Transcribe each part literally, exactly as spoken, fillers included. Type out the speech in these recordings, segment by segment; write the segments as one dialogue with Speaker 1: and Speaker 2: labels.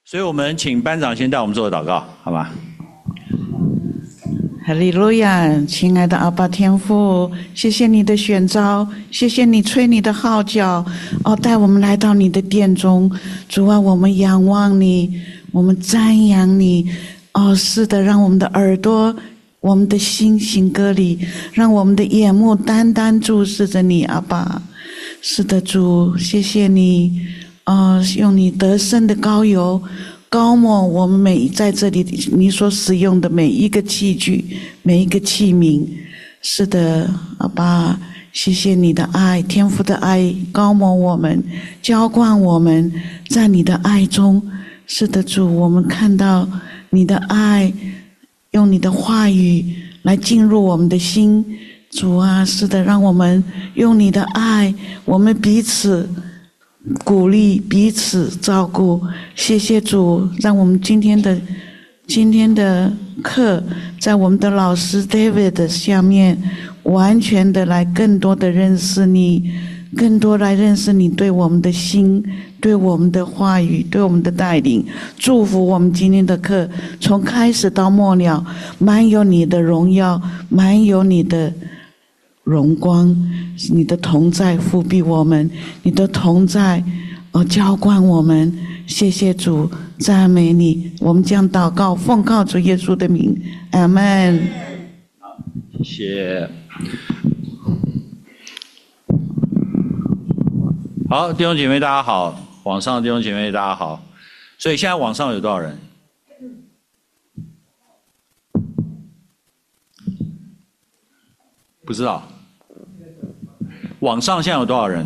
Speaker 1: 所以我们请班长先带我们做个祷告，好吗？
Speaker 2: 哈利路亚，亲爱的阿爸天父，谢谢你的选召，谢谢你吹你的号角，哦，带我们来到你的殿中。主啊，我们仰望你，我们瞻仰你。哦，是的，让我们的耳朵、我们的心行歌礼，让我们的眼目单单注视着你，阿爸。是的，主，谢谢你，哦，用你得胜的膏油高抹我们每在这里你所使用的每一个器具，每一个器皿。是的，阿爸，谢谢你的爱，天父的爱高抹我们，浇灌我们，在你的爱中。是的，主，我们看到你的爱，用你的话语来进入我们的心。主啊，是的，让我们用你的爱，我们彼此鼓励，彼此照顾。谢谢主，让我们今天的今天的课，在我们的老师 David 下面，完全的来更多的认识你，更多来认识你对我们的心，对我们的话语，对我们的带领。祝福我们今天的课，从开始到末了，满有你的荣耀，满有你的荣光，你的同在复庇我们，你的同在哦浇灌我们。谢谢主，赞美你。我们将祷告奉靠主耶稣的名，阿们。
Speaker 1: 谢谢。好，弟兄姐妹大家好，网上的弟兄姐妹大家好。所以现在网上有多少人？不知道。网上现在有多少人？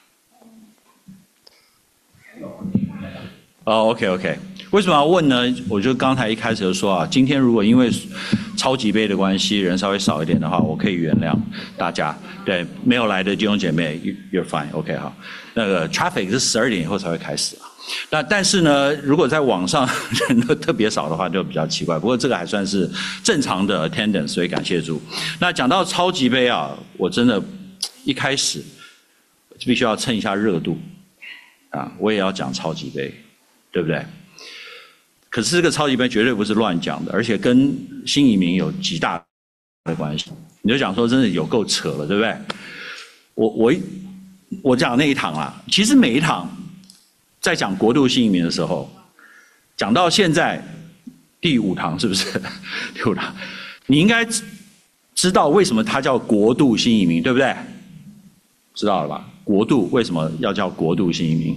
Speaker 1: 哦 ，OK OK， 为什么要问呢？我就刚才一开始就说啊，今天如果因为超级杯的关系人稍微少一点的话，我可以原谅大家。对，没有来的弟兄姐妹 ，you're fine，OK 好。那个 traffic 是十二点以后才会开始啊。那但是呢，如果在网上人都特别少的话，就比较奇怪。不过这个还算是正常的 attendance， 所以感谢主。那讲到超级杯啊，我真的一开始必须要蹭一下热度啊，我也要讲超级杯。对不对？可是这个超级杯绝对不是乱讲的，而且跟新移民有极大的关系。你就讲说真的有够扯了，对不对？我我我讲那一堂啦，其实每一堂在讲国度新移民的时候，讲到现在第五堂是不是？第五堂，你应该知道为什么它叫国度新移民，对不对？知道了吧？国度为什么要叫国度新移民？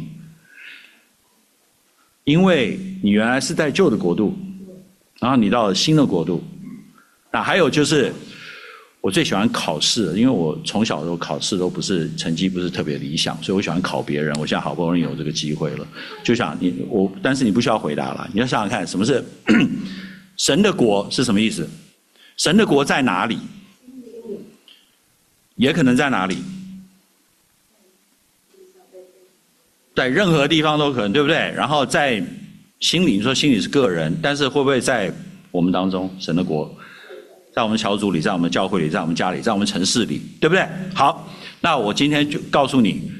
Speaker 1: 因为你原来是在旧的国度，然后你到了新的国度。那还有就是，我最喜欢考试了，因为我从小都考试都不是成绩不是特别理想，所以我喜欢考别人。我现在好不容易有这个机会了，就想你我，但是你不需要回答了，你要想想看，什么是神的国是什么意思？神的国在哪里？也可能在哪里？在任何地方都可能，对不对？然后在心里，你说心里是个人，但是会不会在我们当中，神的国，在我们小组里，在我们教会里，在我们家里，在我们城市里，对不对？好，那我今天就告诉你，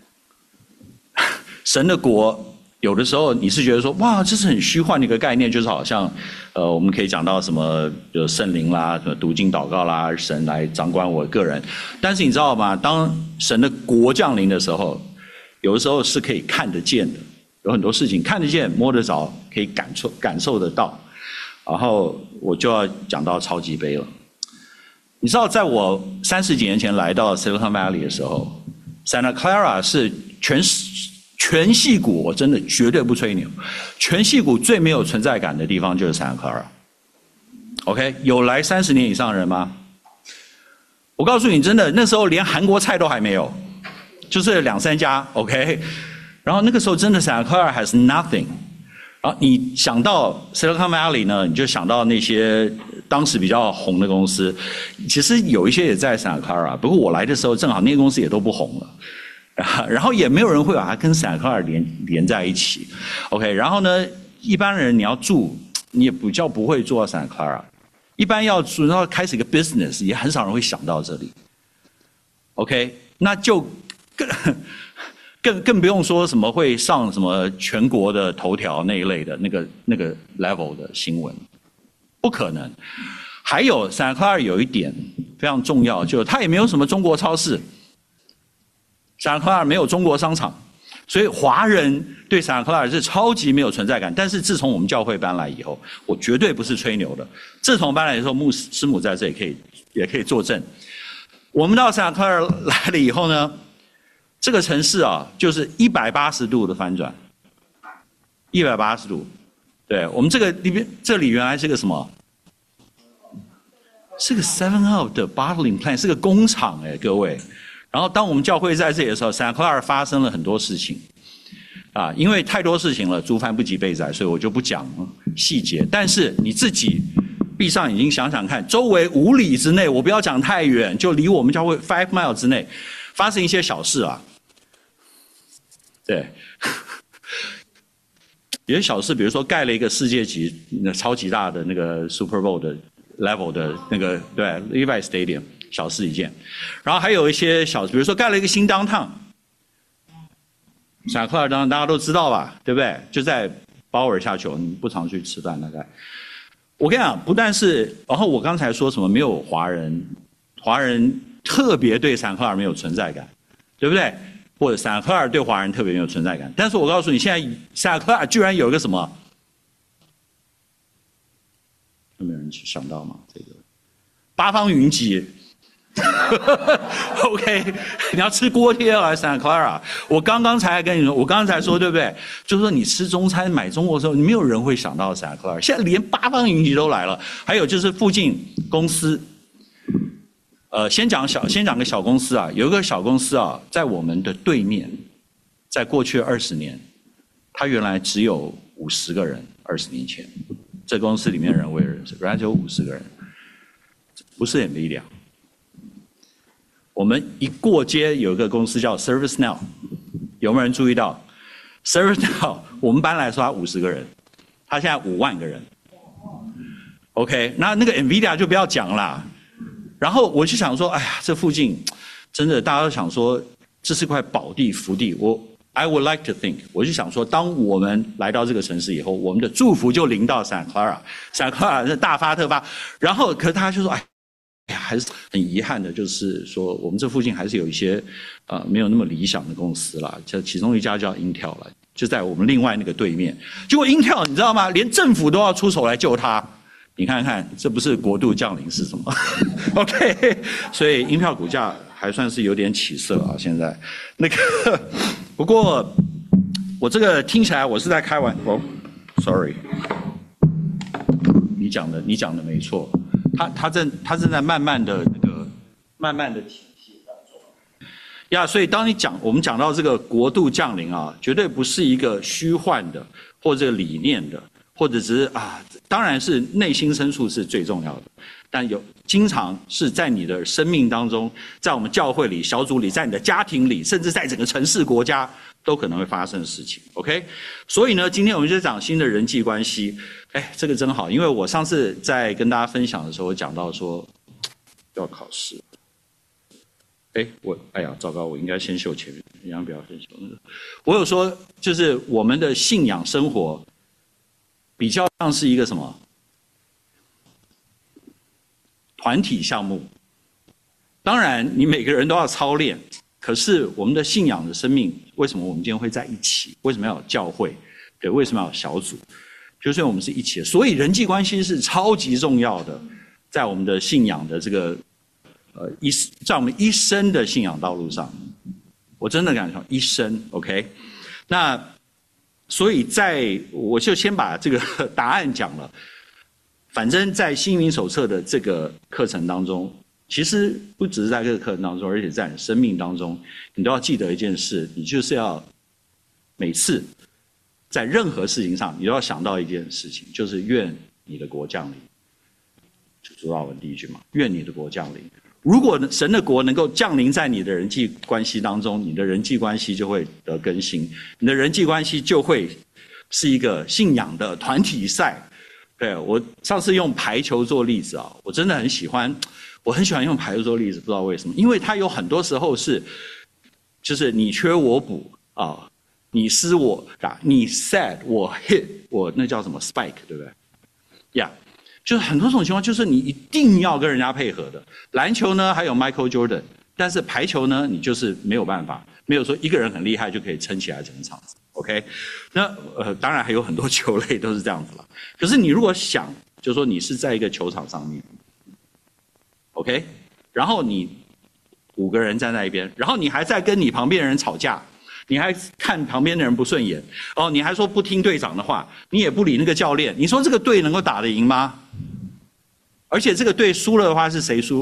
Speaker 1: 神的国，有的时候你是觉得说，哇，这是很虚幻的一个概念，就是好像，呃，我们可以讲到什么，就圣灵啦，什么读经祷告啦，神来掌管我个人。但是你知道吗？当神的国降临的时候，有的时候是可以看得见的，有很多事情看得见、摸得着，可以感受感受得到。然后我就要讲到超级杯了。你知道，在我三十几年前来到 Silicon Valley 的时候 ，Santa Clara 是全全矽谷，我真的绝对不吹牛，全矽谷最没有存在感的地方就是 Santa Clara。OK， 有来三十年以上的人吗？我告诉你，真的，那时候连韩国菜都还没有。就是两三家 ，OK， 然后那个时候真的 Santa Clara has nothing， 然后你想到 Silicon Valley 呢，你就想到那些当时比较红的公司，其实有一些也在 Santa Clara， 不过我来的时候正好那些公司也都不红了，然后也没有人会把它跟 Santa Clara 连连在一起 ，OK， 然后呢，一般人你要住，你也比较不会住到 Santa Clara， 一般要住然后开始一个 business， 也很少人会想到这里 ，OK， 那就。更更更不用说什么会上什么全国的头条那一类的那个那个 level 的新闻，不可能。还有 Santa Clara 有一点非常重要，就是它也没有什么中国超市 ，Santa Clara 没有中国商场，所以华人对 Santa Clara 是超级没有存在感。但是自从我们教会搬来以后，我绝对不是吹牛的。自从搬来的时候，牧师母在这里可以也可以作证。我们到 Santa Clara 来了以后呢，这个城市啊，就是一百八十度的翻转，一百八十度。对我们这个里边，这里原来是个什么？是个 Seven Up 的 bottling plant， 是个工厂哎，各位。然后当我们教会在这里的时候 ，Santa Clara 发生了很多事情，啊，因为太多事情了，竹繁不及备载，所以我就不讲细节。但是你自己闭上眼睛想想看，周围五里之内，我不要讲太远，就离我们教会 five mile 之内，发生一些小事啊。对，有些小事，比如说盖了一个世界级、那超级大的那个 Super Bowl 的 level 的那个对 Levi Stadium， 小事一件。然后还有一些小事，比如说盖了一个新 downtown， Santa Clara downtown大家都知道吧，对不对？就在鲍尔下球，你不常去吃饭大概。我跟你讲，不但是，然后我刚才说什么没有华人，华人特别对 Santa Clara 没有存在感，对不对？或者 Santa Clara 对华人特别没有存在感，但是我告诉你，现在 Santa Clara 居然有一个什么？有没有人想到吗？这个八方云集，OK， 你要吃锅贴还是 Santa Clara？ 我刚刚才跟你说，我刚刚才说对不对？就是说你吃中餐买中国的时候，没有人会想到 Santa Clara， 现在连八方云集都来了。还有就是附近公司。呃，先讲小，先讲个小公司啊，有一个小公司啊，在我们的对面，在过去二十年，它原来只有五十个人，二十年前，这公司里面的人我也认识，原来只有五十个人，不是 NVIDIA。我们一过街有一个公司叫 ServiceNow， 有没有人注意到 ？ServiceNow 我们搬来说它五十个人，它现在五万个人。OK， 那那个 NVIDIA 就不要讲啦。然后我就想说，哎呀，这附近真的大家都想说，这是块宝地福地。我 I would like to think， 我就想说，当我们来到这个城市以后，我们的祝福就临到 Santa Clara，Santa Clara 是大发特发。然后，可是他就说，哎呀，还是很遗憾的，就是说我们这附近还是有一些呃没有那么理想的公司啦。就其中一家叫 Intel 了，就在我们另外那个对面。结果 Intel 你知道吗？连政府都要出手来救他。你看看，这不是国度降临是什么？OK， 所以英票股价还算是有点起色啊。现在那个，不过我这个听起来我是在开玩哦 ，sorry， 你讲的你讲的没错，它它正它正在慢慢的那个慢慢的体系当中呀。所以当你讲我们讲到这个国度降临啊，绝对不是一个虚幻的或者理念的。或者只是啊，当然是内心深处是最重要的，但有经常是在你的生命当中，在我们教会里、小组里，在你的家庭里，甚至在整个城市、国家都可能会发生的事情。OK， 所以呢，今天我们就讲新的人际关系。哎，这个真好，因为我上次在跟大家分享的时候，我讲到说要考试。哎，我哎呀，糟糕，我应该先秀前面，一样不要先秀那个。我有说，就是我们的信仰生活。比较像是一个什么团体项目？当然，你每个人都要操练。可是我们的信仰的生命，为什么我们今天会在一起？为什么要有教会？对，为什么要有小组？就是我们是一起的，所以人际关系是超级重要的，在我们的信仰的这个呃一，在我们一生的信仰道路上，我真的敢说一生 OK。那。所以在我就先把这个答案讲了。反正在新移民手册的这个课程当中，其实不只是在这个课程当中，而且在你生命当中，你都要记得一件事，你就是要每次在任何事情上，你都要想到一件事情，就是愿你的国降临。主祷文第一句嘛，愿你的国降临。如果神的国能够降临在你的人际关系当中，你的人际关系就会得更新，你的人际关系就会是一个信仰的团体赛。对，我上次用排球做例子啊，我真的很喜欢，我很喜欢用排球做例子，不知道为什么，因为它有很多时候是，就是你缺我补啊，你施我打，你 set 我 hit 我那叫什么 spike， 对不对？呀、yeah ，就是很多种情况，就是你一定要跟人家配合的。篮球呢，还有 Michael Jordan， 但是排球呢，你就是没有办法，没有说一个人很厉害就可以撑起来整个场子。OK， 那呃，当然还有很多球类都是这样子了。可是你如果想，就是说你是在一个球场上面 ，OK， 然后你五个人站在一边，然后你还在跟你旁边的人吵架，你还看旁边的人不顺眼，哦，你还说不听队长的话，你也不理那个教练，你说这个队能够打得赢吗？而且这个队输了的话是谁输？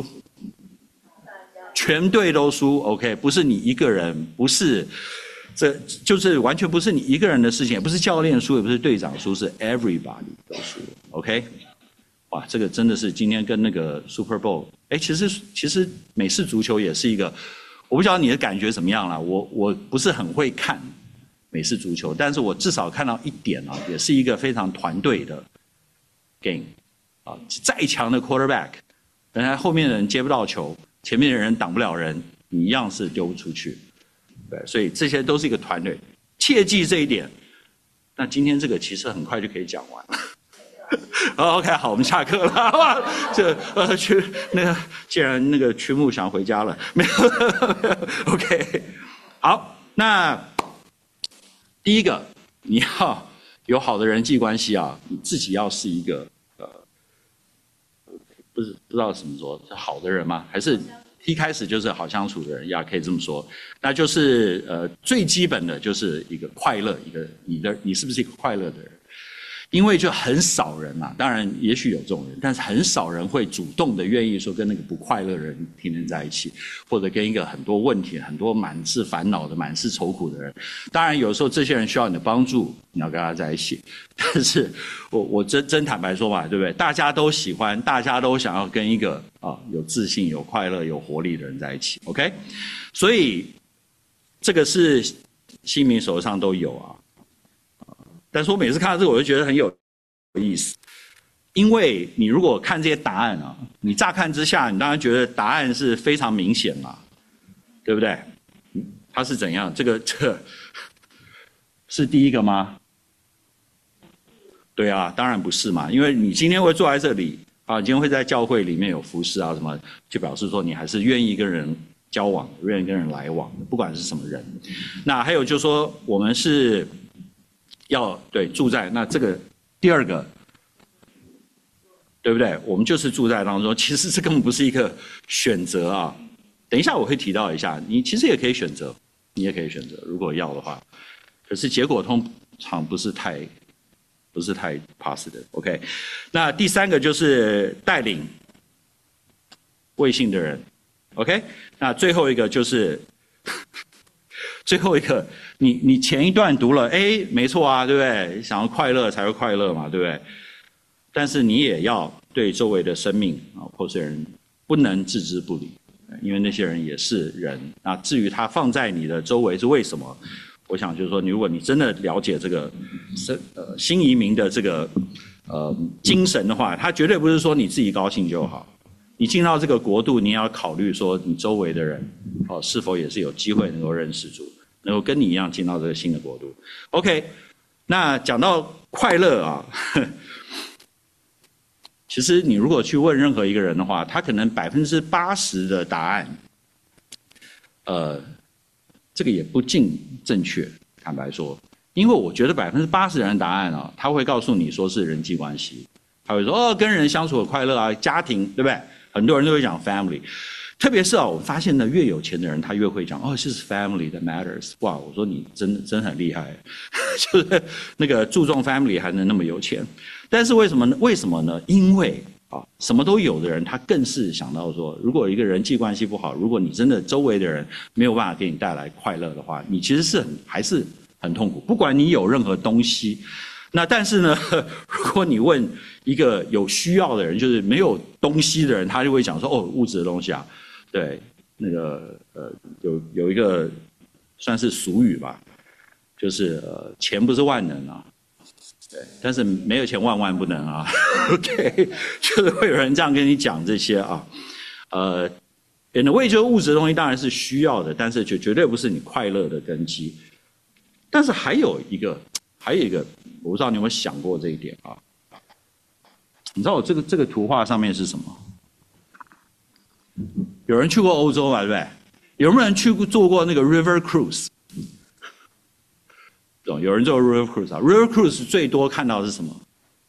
Speaker 1: 全队都输 ，OK， 不是你一个人，不是。这就是完全不是你一个人的事情，也不是教练输，也不是队长输，是 everybody 都输 ，OK？ 哇，这个真的是今天跟那个 Super Bowl， 哎，其实其实美式足球也是一个，我不晓得你的感觉怎么样啦，我我不是很会看美式足球，但是我至少看到一点啊，也是一个非常团队的 game 啊，再强的 quarterback， 人家后面的人接不到球，前面的人挡不了人，你一样是丢不出去。对，所以这些都是一个团队，切记这一点。那今天这个其实很快就可以讲完了。OK， 好，我们下课了。哇，这呃，曲那个，既然那个曲目想回家了，没有 ？OK， 好，那第一个你要有好的人际关系啊，你自己要是一个呃，不是不知道怎么说，是好的人吗？还是？一开始就是好相处的人，也可以这么说，那就是呃最基本的就是一个快乐，一个你的你是不是一个快乐的人？因为就很少人啊，当然也许有这种人，但是很少人会主动的愿意说跟那个不快乐的人天天在一起，或者跟一个很多问题、很多满是烦恼的、满是愁苦的人。当然有时候这些人需要你的帮助，你要跟他在一起。但是我我真真坦白说嘛，对不对？大家都喜欢，大家都想要跟一个啊有自信、有快乐、有活力的人在一起。OK， 所以这个是新民手上都有啊。但是我每次看到这个，我就觉得很有意思，因为你如果看这些答案啊，你乍看之下，你当然觉得答案是非常明显嘛，对不对？它是怎样？这个这是第一个吗？对啊，当然不是嘛，因为你今天会坐在这里啊，你今天会在教会里面有服侍啊什么，就表示说你还是愿意跟人交往，愿意跟人来往，不管是什么人。那还有就是说，我们是。要对住在那这个第二个，对不对？我们就是住在当中，其实这根本不是一个选择啊。等一下我会提到一下，你其实也可以选择，你也可以选择，如果要的话。可是结果通常不是太不是太 positive。OK， 那第三个就是带领卫信的人。OK， 那最后一个就是。最后一个，你你前一段读了，哎，没错啊，对不对？想要快乐才会快乐嘛，对不对？但是你也要对周围的生命啊，或是人不能置之不理，因为那些人也是人。那至于他放在你的周围是为什么？我想就是说，如果你真的了解这个新呃新移民的这个呃精神的话，他绝对不是说你自己高兴就好。你进到这个国度，你也要考虑说你周围的人哦是否也是有机会能够认识主。能够跟你一样进到这个新的国度 ，OK。那讲到快乐啊，其实你如果去问任何一个人的话，他可能百分之八十的答案，呃，这个也不尽正确。坦白说，因为我觉得百分之八十的人答案啊，他会告诉你说是人际关系，他会说哦，跟人相处的快乐啊，家庭，对不对？很多人都会讲 family。特别是啊，我发现呢，越有钱的人他越会讲哦，这是 family that matters。哇，我说你真真很厉害，就是那个注重 family 还能那么有钱。但是为什么呢？为什么呢？因为啊，什么都有的人，他更是想到说，如果一个人际关系不好，如果你真的周围的人没有办法给你带来快乐的话，你其实是很还是很痛苦。不管你有任何东西。那但是呢，如果你问一个有需要的人，就是没有东西的人，他就会讲说哦，物质的东西啊。对，那个呃，有有一个算是俗语吧，就是呃，钱不是万能啊，对，但是没有钱万万不能啊。OK， 就是会有人这样跟你讲这些啊，呃 ，in a way 就是物质的东西当然是需要的，但是就绝对不是你快乐的根基。 但是还有一个，还有一个，我不知道你有没有想过这一点啊？你知道我这个这个图画上面是什么？有人去过欧洲嘛，对不对？有没有人去过做过那个 river cruise？ 懂？有人做 river cruise 啊 ？river cruise 最多看到的是什么？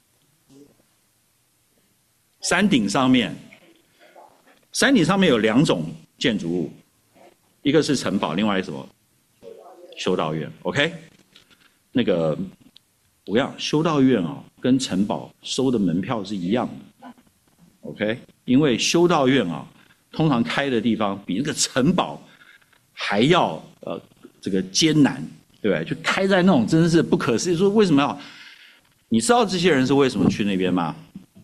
Speaker 1: 山顶上面，山顶上面有两种建筑物，一个是城堡，另外一个什么？修道院。OK， 那个我跟你讲，修道院啊，跟城堡收的门票是一样的。OK， 因为修道院啊，通常开的地方比那个城堡还要呃这个艰难，对不对？就开在那种真的是不可思议。说为什么要？你知道这些人是为什么去那边吗？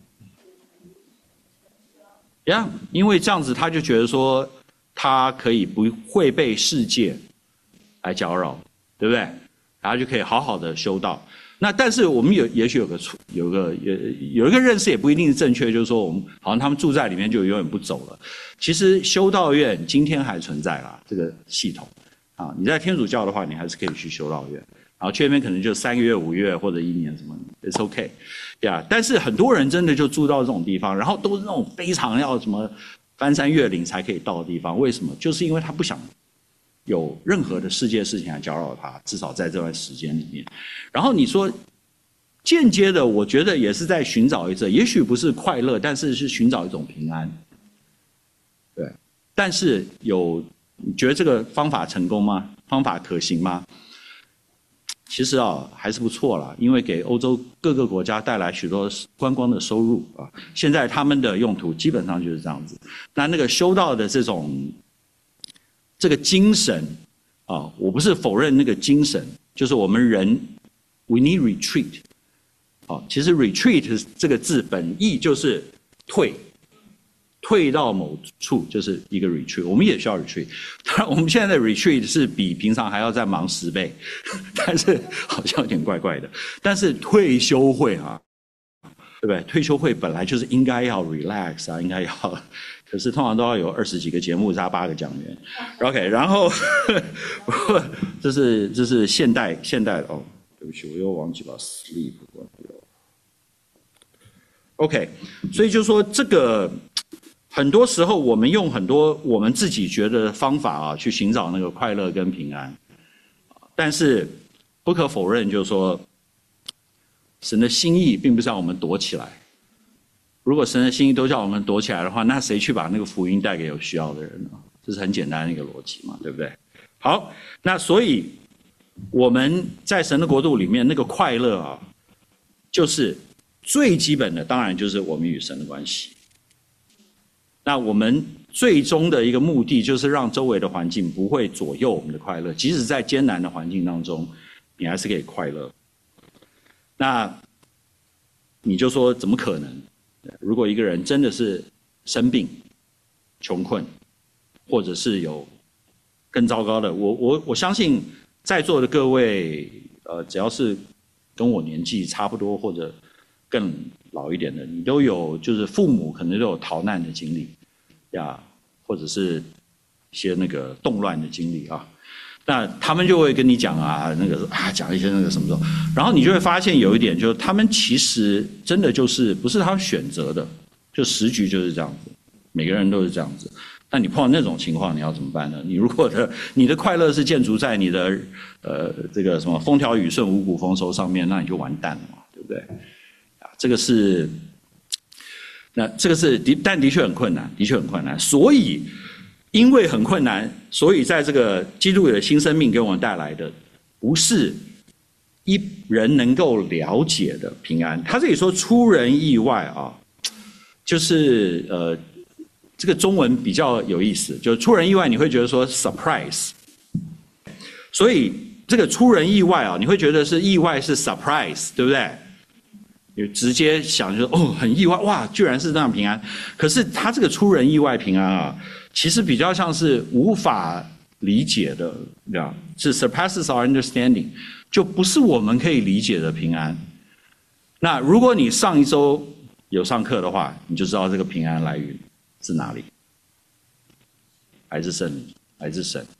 Speaker 1: 呀， yeah, 因为这样子他就觉得说，他可以不会被世界来搅扰，对不对？然后就可以好好的修道。那但是我们有也许有个有个有有一个认识也不一定是正确，就是说我们好像他们住在里面就永远不走了。其实修道院今天还存在啦，这个系统啊，你在天主教的话，你还是可以去修道院，然后去那边可能就三个月、五个月或者一年什么 ，it's OK， 呀、yeah, 但是很多人真的就住到这种地方，然后都是那种非常要什么翻山越岭才可以到的地方，为什么？就是因为他不想有任何的世界事情来搅扰他，至少在这段时间里面。然后你说间接的，我觉得也是在寻找一种，也许不是快乐，但是是寻找一种平安。对，但是有你觉得这个方法成功吗？方法可行吗？其实啊还是不错啦，因为给欧洲各个国家带来许多观光的收入啊。现在他们的用途基本上就是这样子。那那个修道的这种这个精神啊，我不是否认那个精神，就是我们人 we need retreat。啊，其实 retreat 这个字本意就是退，退到某处就是一个 retreat， 我们也需要 retreat。当然，我们现在的 retreat 是比平常还要再忙十倍，但是好像有点怪怪的。但是退休会啊，对不对？退休会本来就是应该要 relax 啊，应该要，可是通常都要有二十几个节目加八个讲员。OK， 然后这是这是现代现代的哦。对不起，我又忘记把 sleep 关掉。OK， 所以就说这个很多时候我们用很多我们自己觉得的方法啊，去寻找那个快乐跟平安，但是不可否认，就是说神的心意并不是让我们躲起来。如果神的心意都叫我们躲起来的话，那谁去把那个福音带给有需要的人呢？这是很简单的一个逻辑嘛，对不对？好，那所以我们在神的国度里面，那个快乐啊，就是最基本的，当然就是我们与神的关系。那我们最终的一个目的，就是让周围的环境不会左右我们的快乐，即使在艰难的环境当中，你还是可以快乐。那你就说怎么可能？如果一个人真的是生病、穷困，或者是有更糟糕的，我我我相信。在座的各位，呃，只要是跟我年纪差不多或者更老一点的，你都有就是父母可能都有逃难的经历呀，或者是一些那个动乱的经历啊。那他们就会跟你讲啊，那个啊，讲一些那个什么什么，然后你就会发现有一点，就是他们其实真的就是不是他们选择的，就时局就是这样子，每个人都是这样子。那你碰到那种情况，你要怎么办呢？你如果的你的快乐是建筑在你的呃这个什么风调雨顺、五谷丰收上面，那你就完蛋了嘛，对不对？啊，这个是，那这个是的，但的确很困难，的确很困难。所以，因为很困难，所以在这个基督里的新生命给我们带来的，不是一人能够了解的平安。他这里说出人意外啊，就是呃。这个中文比较有意思，就出人意外，你会觉得说 surprise， 所以这个出人意外啊，你会觉得是意外是 surprise， 对不对？你直接想就哦很意外，哇，居然是这样平安。可是他这个出人意外平安啊，其实比较像是无法理解的，这样是 surpasses our understanding， 就不是我们可以理解的平安。那如果你上一周有上课的话，你就知道这个平安来源是哪里？还是圣灵，还是神？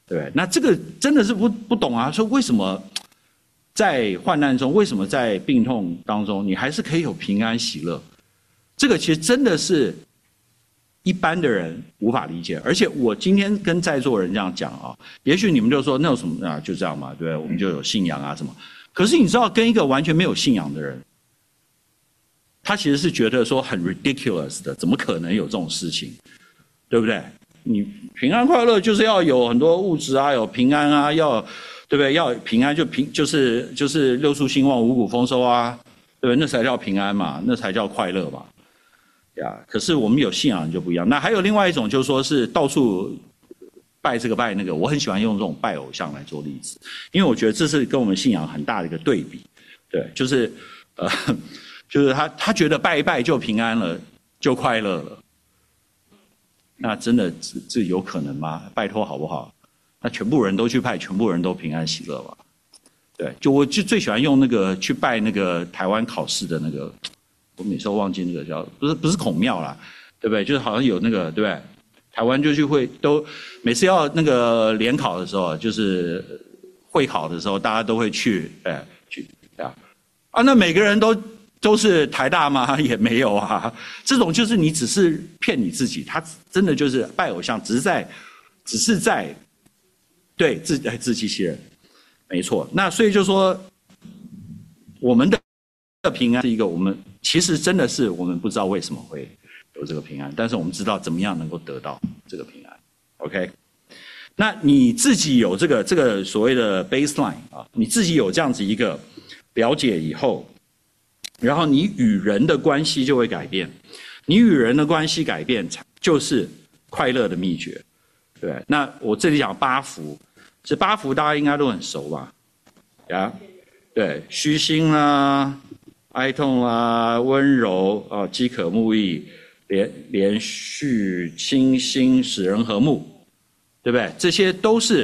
Speaker 1: 对，那这个真的是不不懂啊，说为什么在患难中，为什么在病痛当中，你还是可以有平安喜乐？这个其实真的是一般的人无法理解。而且我今天跟在座人这样讲啊，也许你们就说那有什么啊，就这样嘛，对不对？我们就有信仰啊什么。可是你知道，跟一个完全没有信仰的人，他其实是觉得说很 ridiculous 的，怎么可能有这种事情，对不对？你平安快乐就是要有很多物质啊，有平安啊，要对不对？要平安就平就是就是六畜兴旺，五谷丰收啊，对不对？那才叫平安嘛，那才叫快乐嘛，呀。可是我们有信仰就不一样。那还有另外一种，就是说是到处拜这个拜那个，我很喜欢用这种拜偶像来做例子，因为我觉得这是跟我们信仰很大的一个对比。对，就是呃，就是他他觉得拜一拜就平安了，就快乐了。那真的这这有可能吗？拜托好不好？那全部人都去拜，全部人都平安喜乐吧？对，就我就最喜欢用那个去拜那个台湾考试的那个，我每次都忘记那个叫不是不是孔庙啦，对不对？就是好像有那个对不对？台湾就去会都每次要那个联考的时候，就是会考的时候，大家都会去哎去啊啊，那每个人都。都是台大吗？也没有啊。这种就是你只是骗你自己，他真的就是拜偶像，只是在，只是在，对自自欺欺人，没错。那所以就说，我们的平安是一个我们其实真的是我们不知道为什么会有这个平安，但是我们知道怎么样能够得到这个平安。OK， 那你自己有这个这个所谓的 baseline 啊，你自己有这样子一个了解以后。然后你与人的关系就会改变，你与人的关系改变就是快乐的秘诀，对。那我这里讲八福，这八福大家应该都很熟吧？呀，对，虚心啦、哀痛啦、温柔啊、饥渴慕义、连连续、清心、使人和睦，对不对？这些都是。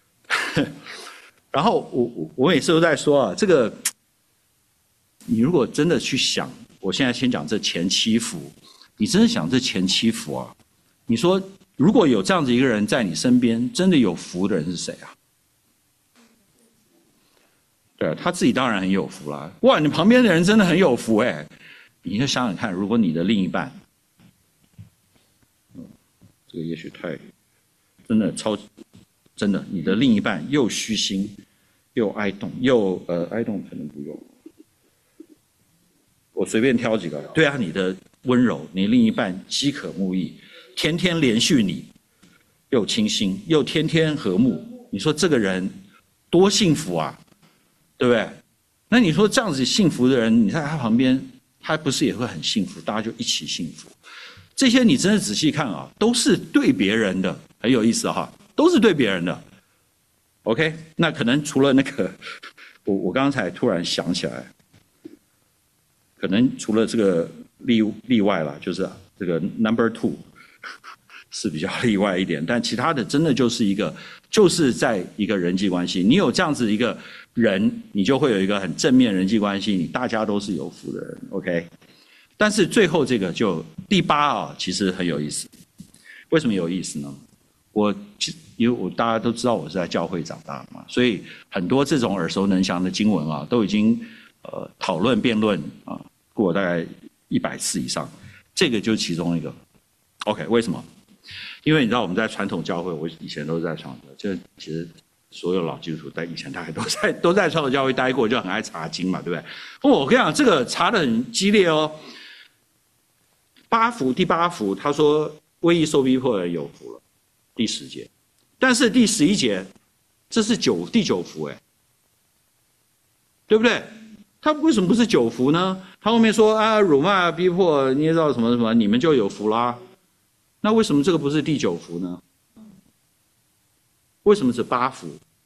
Speaker 1: 然后我我我每次都在说啊，这个。你如果真的去想，我现在先讲这前七福，你真的想这前七福啊？你说如果有这样子一个人在你身边，真的有福的人是谁啊？对，他自己当然很有福啦。哇，你旁边的人真的很有福哎、欸！你就想想看，如果你的另一半，嗯，这个也许太真的超真的，你的另一半又虚心，又哀痛，又呃哀痛可能不用。我随便挑几个，对啊，你的温柔，你另一半饥渴慕义，天天连续你，又清新，又天天和睦，你说这个人多幸福啊，对不对？那你说这样子幸福的人，你在他旁边，他不是也会很幸福？大家就一起幸福。这些你真的仔细看啊，都是对别人的，很有意思哈，都是对别人的。OK， 那可能除了那个，我我刚才突然想起来。可能除了这个例例外了，就是这个 number two 是比较例外一点，但其他的真的就是一个，就是在一个人际关系，你有这样子一个人，你就会有一个很正面人际关系，你大家都是有福的人 ，OK。但是最后这个就第八啊，其实很有意思。为什么有意思呢？我因为我大家都知道我是在教会长大嘛，所以很多这种耳熟能详的经文啊，都已经呃讨论辩论啊。过大概一百次以上，这个就是其中一个。OK， 为什么？因为你知道我们在传统教会，我以前都是在传统，就其实所有老基督徒在以前大概都在都在传统教会待过，就很爱查经嘛，对不对？哦，我跟你讲，这个查得很激烈哦。八福第八福，他说为义受逼迫的人有福了，第十节。但是第十一节，这是九第九福哎，对不对？他为什么不是九福呢？他后面说啊，辱骂、逼迫、捏造什么什么，你们就有福啦。那为什么这个不是第九福呢？为什么是八福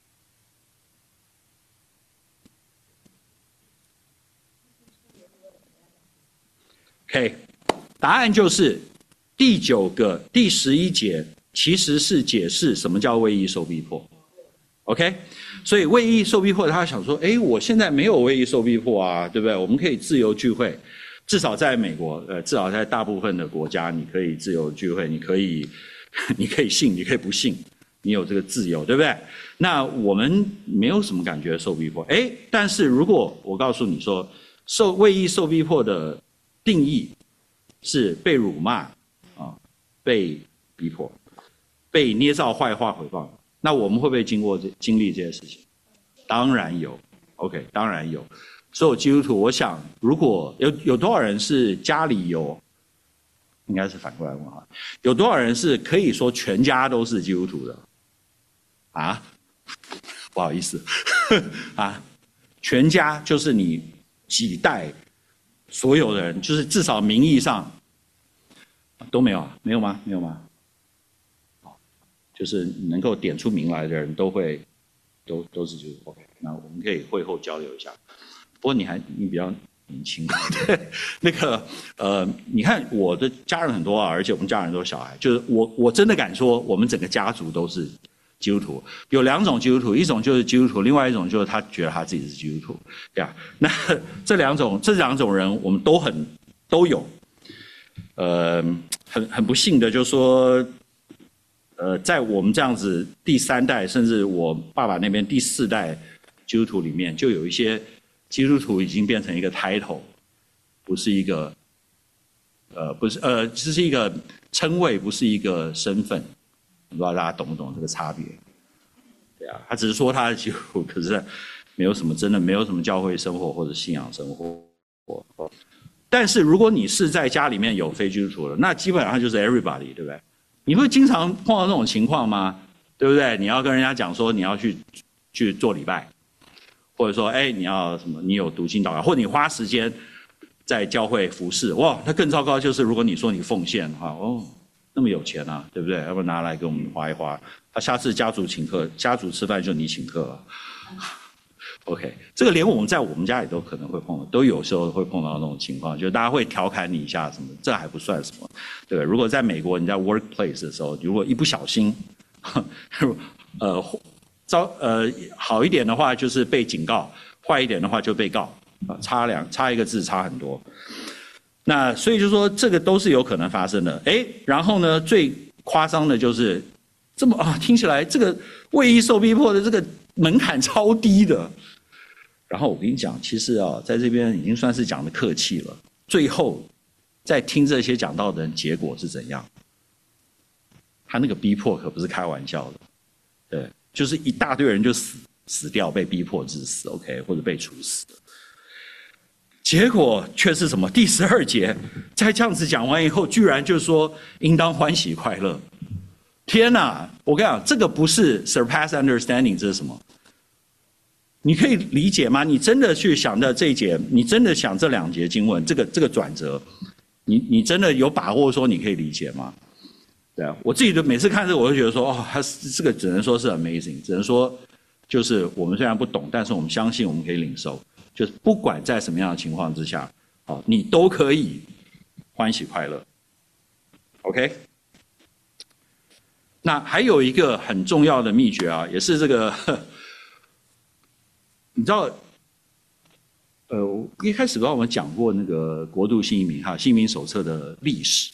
Speaker 1: ？OK， 答案就是第九个第十一节其实是解释什么叫为义受逼迫。OK。所以为义受逼迫，他想说，哎，我现在没有为义受逼迫啊，对不对？我们可以自由聚会，至少在美国，呃，至少在大部分的国家，你可以自由聚会，你可以，你可以信，你可以不信， 你有这个自由，对不对？那我们没有什么感觉受逼迫，哎，但是如果我告诉你说，受为义受逼迫的定义是被辱骂啊，被逼迫，被捏造坏话毁谤，那我们会不会经过这经历这些事情？当然有 ，OK， 当然有。所有基督徒，我想，如果有有多少人是家里有，应该是反过来问哈，有多少人是可以说全家都是基督徒的？啊，不好意思，啊，全家就是你几代所有的人，就是至少名义上都没有啊？没有吗？没有吗？就是能够点出名来的人都会，都都是基督徒。OK， 那我们可以会后交流一下。不过你还你比较年轻，对，那个呃，你看我的家人很多啊，而且我们家人都是小孩，就是我我真的敢说，我们整个家族都是基督徒。有两种基督徒，一种就是基督徒，另外一种就是他觉得他自己是基督徒，对啊。那这两种这两种人，我们都很都有。呃，很很不幸的，就是说，呃，在我们这样子第三代，甚至我爸爸那边第四代基督徒里面，就有一些基督徒已经变成一个 title， 不是一个，呃，不是呃，只是一个称谓，不是一个身份。不知道大家懂不懂这个差别？对啊，他只是说他是基督徒，可是没有什么真的没有什么教会生活或者信仰生活。但是如果你是在家里面有非基督徒的，那基本上就是 everybody， 对不对？你会经常碰到这种情况吗？对不对？你要跟人家讲说你要去去做礼拜。或者说，哎，你要什么？你有读经祷告，或者你花时间在教会服侍，哇，那更糟糕就是，如果你说你奉献的话，哦，那么有钱啊，对不对？要不拿来给我们花一花，他下次家族请客，家族吃饭就你请客了。OK， 这个连我们在我们家里都可能会碰到，都有时候会碰到那种情况，就是大家会调侃你一下什么，这还不算什么，对吧？如果在美国你在 workplace 的时候，如果一不小心，呃。糟呃好一点的话就是被警告，坏一点的话就被告啊，差两差一个字差很多。那所以就说这个都是有可能发生的。哎，然后呢，最夸张的就是这么啊，听起来这个为义受逼迫的这个门槛超低的。然后我跟你讲，其实啊，在这边已经算是讲的客气了。最后在听这些讲道的人，结果是怎样？他那个逼迫可不是开玩笑的，对。就是一大堆人就死死掉，被逼迫致死 ，OK， 或者被处死。结果却是什么？第十二节，在这样子讲完以后，居然就说应当欢喜快乐。天哪！我跟你讲，这个不是 surpass understanding， 这是什么？你可以理解吗？你真的去想到这一节，你真的想这两节经文，这个这个转折，你你真的有把握说你可以理解吗？对啊，我自己的每次看这个，我就觉得说，哦，他这个只能说是 amazing， 只能说就是我们虽然不懂，但是我们相信我们可以领受，就是不管在什么样的情况之下，哦，你都可以欢喜快乐。OK， 那还有一个很重要的秘诀啊，也是这个，你知道，呃，一开始的话我们讲过那个国度新移民哈新移民手册的历史。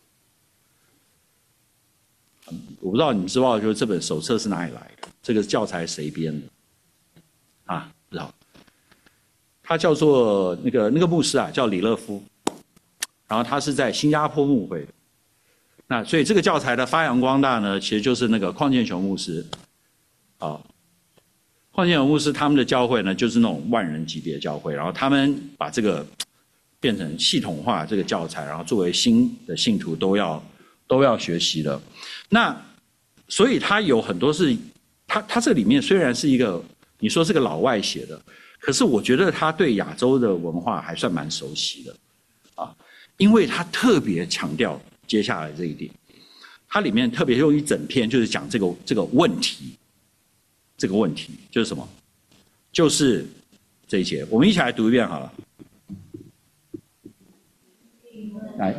Speaker 1: 我不知道你们知不知道，就是这本手册是哪里来的？这个教材谁编的？啊，不知道。他叫做那个那个牧师啊，叫李乐夫，然后他是在新加坡牧会的。那所以这个教材的发扬光大呢，其实就是那个邝建雄牧师，啊，邝建雄牧师他们的教会呢，就是那种万人级别的教会，然后他们把这个变成系统化这个教材，然后作为新的信徒都要。都要学习的，那所以他有很多是，他他这里面虽然是一个你说是个老外写的，可是我觉得他对亚洲的文化还算蛮熟悉的，啊，因为他特别强调接下来这一点，他里面特别用一整篇就是讲这个这个问题，这个问题就是什么？就是这一节，我们一起来读一遍好了，来。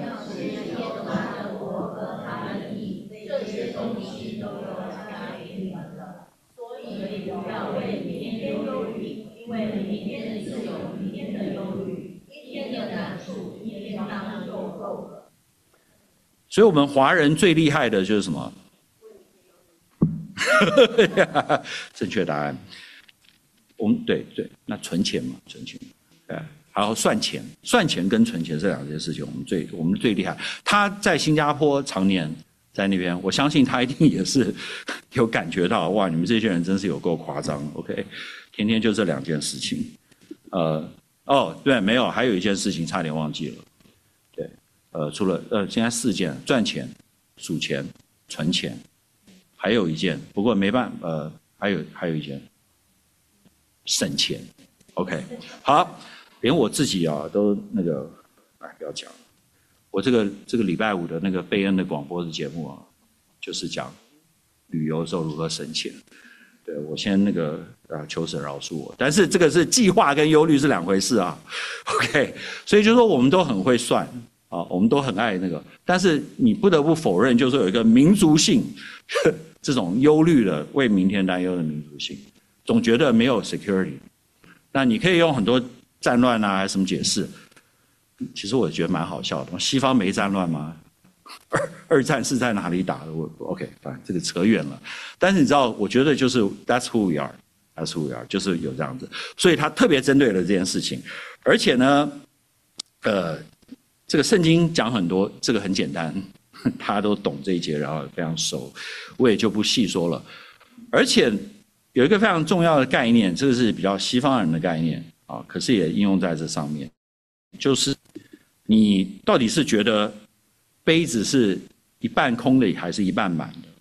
Speaker 1: 所以我们华人最厉害的就是什么？ 正确答案。我们对对，那存钱嘛，存钱，哎，还有算钱，算钱跟存钱这两件事情，我们最我们最厉害。他在新加坡常年在那边，我相信他一定也是有感觉到，哇，你们这些人真是有够夸张 ，OK， 天天就这两件事情，呃，哦，对，没有，还有一件事情差点忘记了，对，呃，除了呃，现在四件，赚钱、数钱、存钱，还有一件，不过没办法，呃，还有还有一件，省钱 ，OK， 好，连我自己啊都那个，哎，不要讲了。我这个这个礼拜五的那个贝恩的广播的节目啊，就是讲旅游的时候如何省钱。对，我先那个啊，求神饶恕我。但是这个是计划跟忧虑是两回事啊。OK， 所以就说我们都很会算啊，我们都很爱那个，但是你不得不否认，就是有一个民族性这种忧虑的为明天担忧的民族性，总觉得没有 security。那你可以用很多战乱啊，还是什么解释？其实我觉得蛮好笑的，西方没战乱吗？二二战是在哪里打的？我 OK， 反正这个扯远了。但是你知道，我觉得就是 That's who we are， That's who we are， 就是有这样子。所以他特别针对了这件事情，而且呢，呃，这个圣经讲很多，这个很简单，他都懂这一节，然后非常熟，我也就不细说了。而且有一个非常重要的概念，这个是比较西方人的概念啊，可是也应用在这上面。就是你到底是觉得杯子是一半空的还是一半满的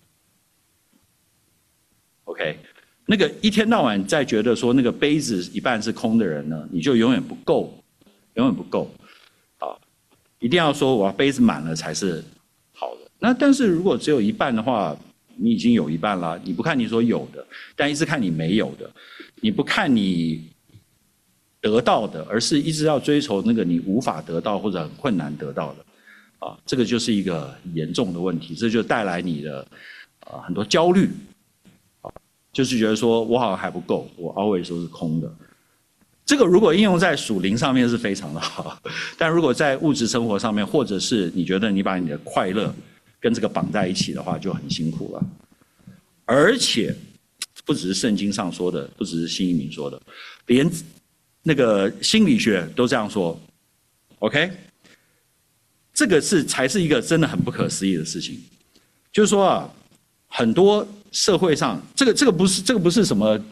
Speaker 1: ？OK， 那个一天到晚在觉得说那个杯子一半是空的人呢，你就永远不够，永远不够。啊，一定要说我要杯子满了才是好的。那但是如果只有一半的话，你已经有一半了。你不看你所有的，但一直看你没有的，你不看你得到的，而是一直要追求那个你无法得到或者很困难得到的，啊，这个就是一个严重的问题，这就带来你的啊很多焦虑，啊，就是觉得说我好像还不够，我 always 都是空的。这个如果应用在属灵上面是非常的好，但如果在物质生活上面，或者是你觉得你把你的快乐跟这个绑在一起的话，就很辛苦了。而且不只是圣经上说的，不只是新移民说的，连那个心理学都这样说 ，OK？ 这个是才是一个真的很不可思议的事情，就是说啊，很多社会上，这个这个不是这个不是什么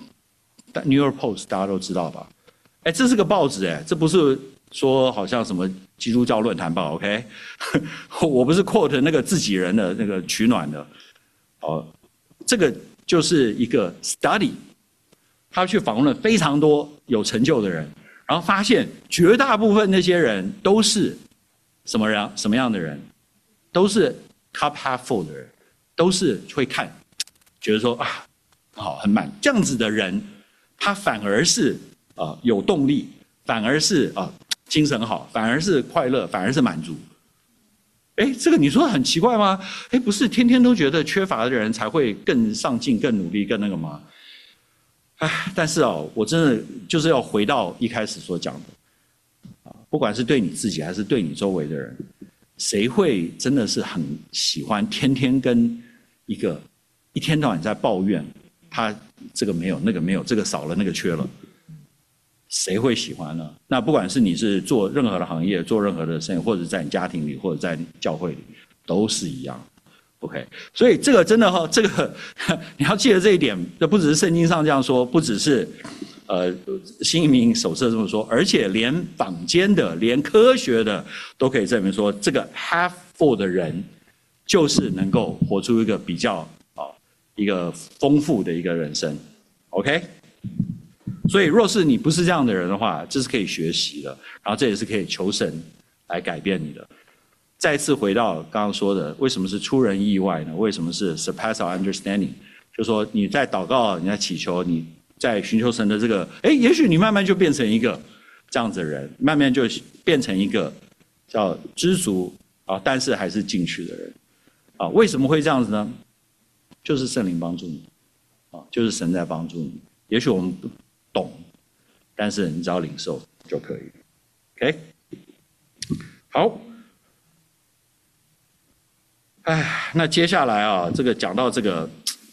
Speaker 1: New York Post 大家都知道吧？哎，这是个报纸哎，这不是说好像什么基督教论坛报 ，OK？ 我不是 quote 那个自己人的那个取暖的，哦，这个就是一个 study。他去访问了非常多有成就的人，然后发现绝大部分那些人都是什么人？什么样的人？都是 cup half full 的人，都是会看，觉得说啊，好很满这样子的人，他反而是啊、呃、有动力，反而是啊、呃、精神好，反而是快乐，反而是满足。哎，这个你说很奇怪吗？哎，不是天天都觉得缺乏的人才会更上进、更努力、更那个吗？哎，但是哦，我真的就是要回到一开始所讲的，啊，不管是对你自己还是对你周围的人，谁会真的是很喜欢天天跟一个一天到晚在抱怨他这个没有那个没有这个少了那个缺了，谁会喜欢呢？那不管是你是做任何的行业，做任何的生意，或者在你家庭里，或者在教会里，都是一样。OK， 所以这个真的哈，这个你要记得这一点，这不只是圣经上这样说，不只是呃新移民手册这么说，而且连坊间的、连科学的都可以证明说，这个 half full 的人就是能够活出一个比较啊一个丰富的一个人生。OK， 所以若是你不是这样的人的话，这是可以学习的，然后这也是可以求神来改变你的。再次回到刚刚说的，为什么是出人意外呢？为什么是 surpass our understanding？ 就是说你在祷告，你在祈求，你在寻求神的这个，哎，也许你慢慢就变成一个这样子的人，慢慢就变成一个叫知足啊，但是还是进取的人啊。为什么会这样子呢？就是圣灵帮助你啊，就是神在帮助你。也许我们不懂，但是你只要领受就可以。OK， 好。哎，那接下来啊，这个讲到这个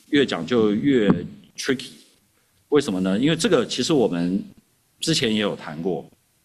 Speaker 1: 越讲就越 tricky， 为什么呢？因为这个其实我们之前也有谈过，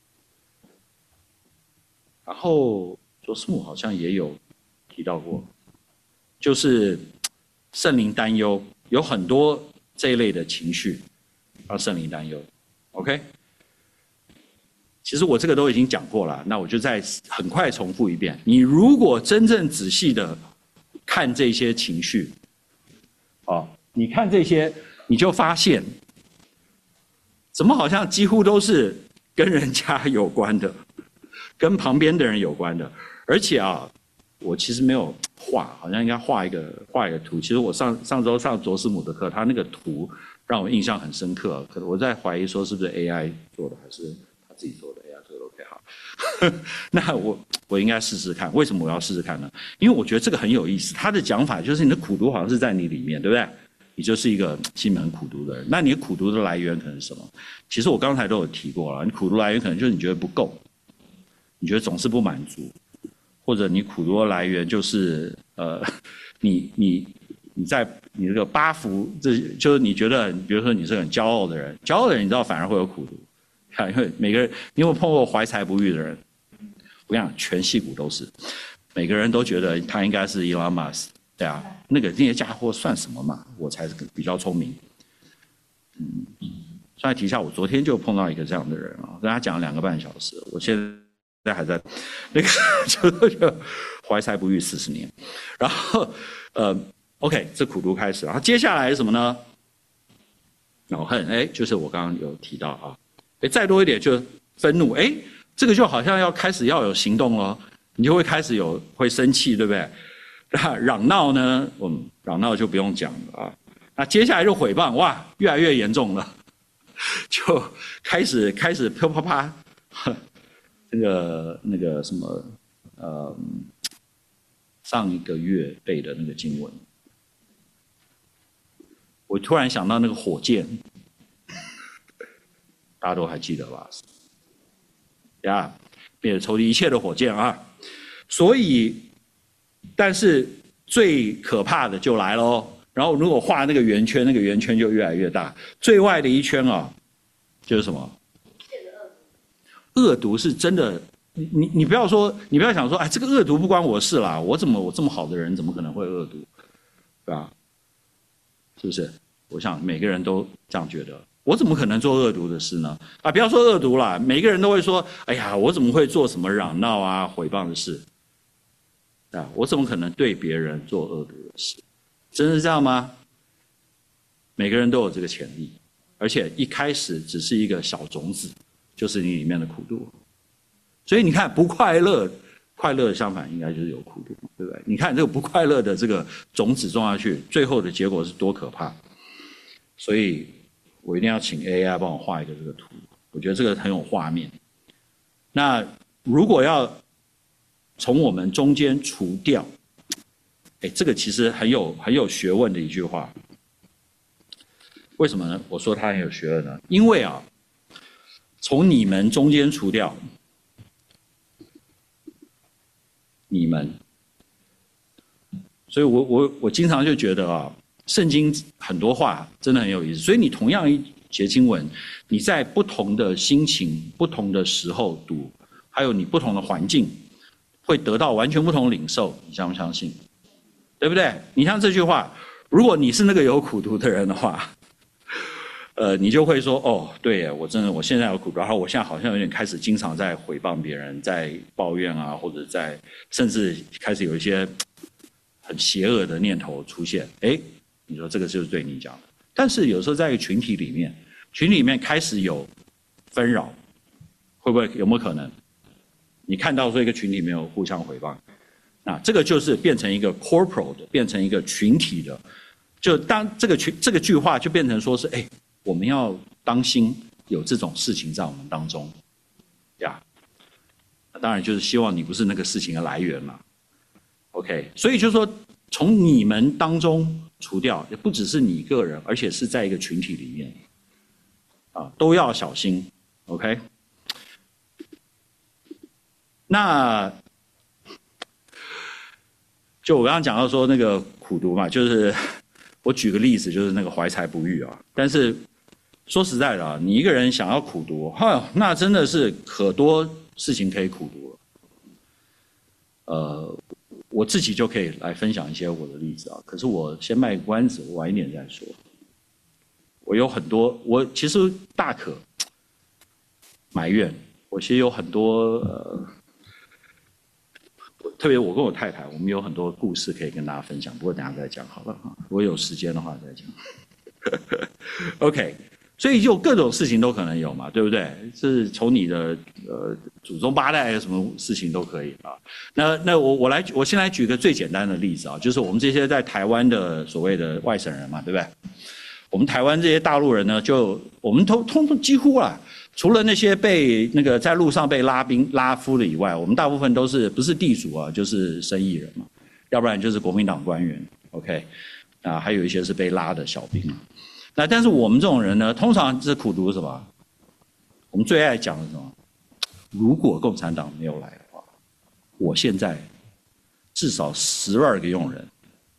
Speaker 1: 然后卓斯姆好像也有提到过，就是圣灵担忧，有很多这一类的情绪让圣灵担忧 ，OK？ 其实我这个都已经讲过了，那我就再很快重复一遍。你如果真正仔细的看这些情绪，哦，你看这些，你就发现，怎么好像几乎都是跟人家有关的，跟旁边的人有关的。而且啊，我其实没有画，好像应该画一个画一个图。其实我上上周上卓斯姆的课，他那个图让我印象很深刻。可能我在怀疑说是不是 A I 做的，还是他自己做的 A I 做的 OK 好。那我我应该试试看。为什么我要试试看呢？因为我觉得这个很有意思。他的讲法就是你的苦读好像是在你里面，对不对？你就是一个心里很苦读的人。那你苦读的来源可能是什么？其实我刚才都有提过了。你苦读来源可能就是你觉得不够，你觉得总是不满足，或者你苦读的来源就是呃，你你你在你这个八福，这就是你觉得，比如说你是很骄傲的人，骄傲的人你知道反而会有苦读。因为每个人，你有没有碰过怀才不遇的人？我跟你讲，全矽谷都是，每个人都觉得他应该是 Elon Musk， 对啊，那个那些家伙算什么嘛？我才是比较聪明。嗯，顺带提一下，我昨天就碰到一个这样的人啊，跟他讲了两个半小时，我现在还在那个就就怀才不遇四十年，然后呃 ，OK， 这苦读开始，然后接下来是什么呢？恼恨，哎，就是我刚刚有提到啊。哎，再多一点就愤怒，哎，这个就好像要开始要有行动了，你就会开始有会生气，对不对？那嚷闹呢？嗯，嚷闹就不用讲了啊。那接下来就诽谤，哇，越来越严重了，就开始开始啪啪啪，那个那个什么，呃，上一个月背的那个经文，我突然想到那个火箭。大家都还记得吧？呀，灭了仇敌一切的火箭啊！所以，但是最可怕的就来喽。然后，如果画那个圆圈，那个圆圈就越来越大。最外的一圈啊，就是什么？恶毒是真的。你你你不要说，你不要想说，哎，这个恶毒不关我事啦。我怎么我这么好的人，怎么可能会恶毒？对吧？是不是？我想每个人都这样觉得。我怎么可能做恶毒的事呢？啊，不要说恶毒啦，每个人都会说：“哎呀，我怎么会做什么嚷闹啊、诽谤的事？啊，我怎么可能对别人做恶毒的事？”真是这样吗？每个人都有这个潜力，而且一开始只是一个小种子，就是你里面的苦毒。所以你看，不快乐，快乐的相反应该就是有苦毒，对不对？你看这个不快乐的这个种子种下去，最后的结果是多可怕！所以。我一定要请 A I 帮我画一个这个图，我觉得这个很有画面。那如果要从我们中间除掉，哎，这个其实很有很有学问的一句话。为什么呢？我说它很有学问呢？因为啊，从你们中间除掉，你们，所以我我我经常就觉得啊。圣经很多话真的很有意思，所以你同样一节经文，你在不同的心情、不同的时候读，还有你不同的环境，会得到完全不同的领受。你相不相信？对不对？你像这句话，如果你是那个有苦读的人的话，呃，你就会说：哦，对耶，我真的我现在有苦读，然后我现在好像有点开始经常在诽谤别人，在抱怨啊，或者在甚至开始有一些很邪恶的念头出现。哎。你说这个就是对你讲的，但是有时候在一个群体里面，群体里面开始有纷扰，会不会有没有可能？你看到说一个群体没有互相诽谤，那这个就是变成一个 corporal 的，变成一个群体的，就当这个群这个句话就变成说是，哎，我们要当心有这种事情在我们当中，呀，当然就是希望你不是那个事情的来源嘛。OK， 所以就是说从你们当中。除掉也不只是你个人，而且是在一个群体里面，啊，都要小心 ，OK？ 那就我刚刚讲到说那个苦读嘛，就是我举个例子，就是那个怀才不遇啊。但是说实在的啊，你一个人想要苦读，哈，那真的是可多事情可以苦读了。呃，我自己就可以来分享一些我的例子啊。可是我先卖个关子，我晚一点再说。我有很多，我其实大可埋怨，我其实有很多呃。特别我跟我太太，我们有很多故事可以跟大家分享，不过等一下再讲好了哈。如果有时间的话再讲。OK， 所以就各种事情都可能有嘛，对不对？是从你的呃祖宗八代什么事情都可以啊。那那我我来我先来举个最简单的例子啊，就是我们这些在台湾的所谓的外省人嘛，对不对？我们台湾这些大陆人呢，就我们通通通几乎啊。除了那些被那个在路上被拉兵拉夫的以外，我们大部分都是不是地主啊，就是生意人嘛，要不然就是国民党官员 ，OK， 啊，还有一些是被拉的小兵啊。那但是我们这种人呢，通常是苦读什么？我们最爱讲的什么？如果共产党没有来的话，我现在至少十二个佣人，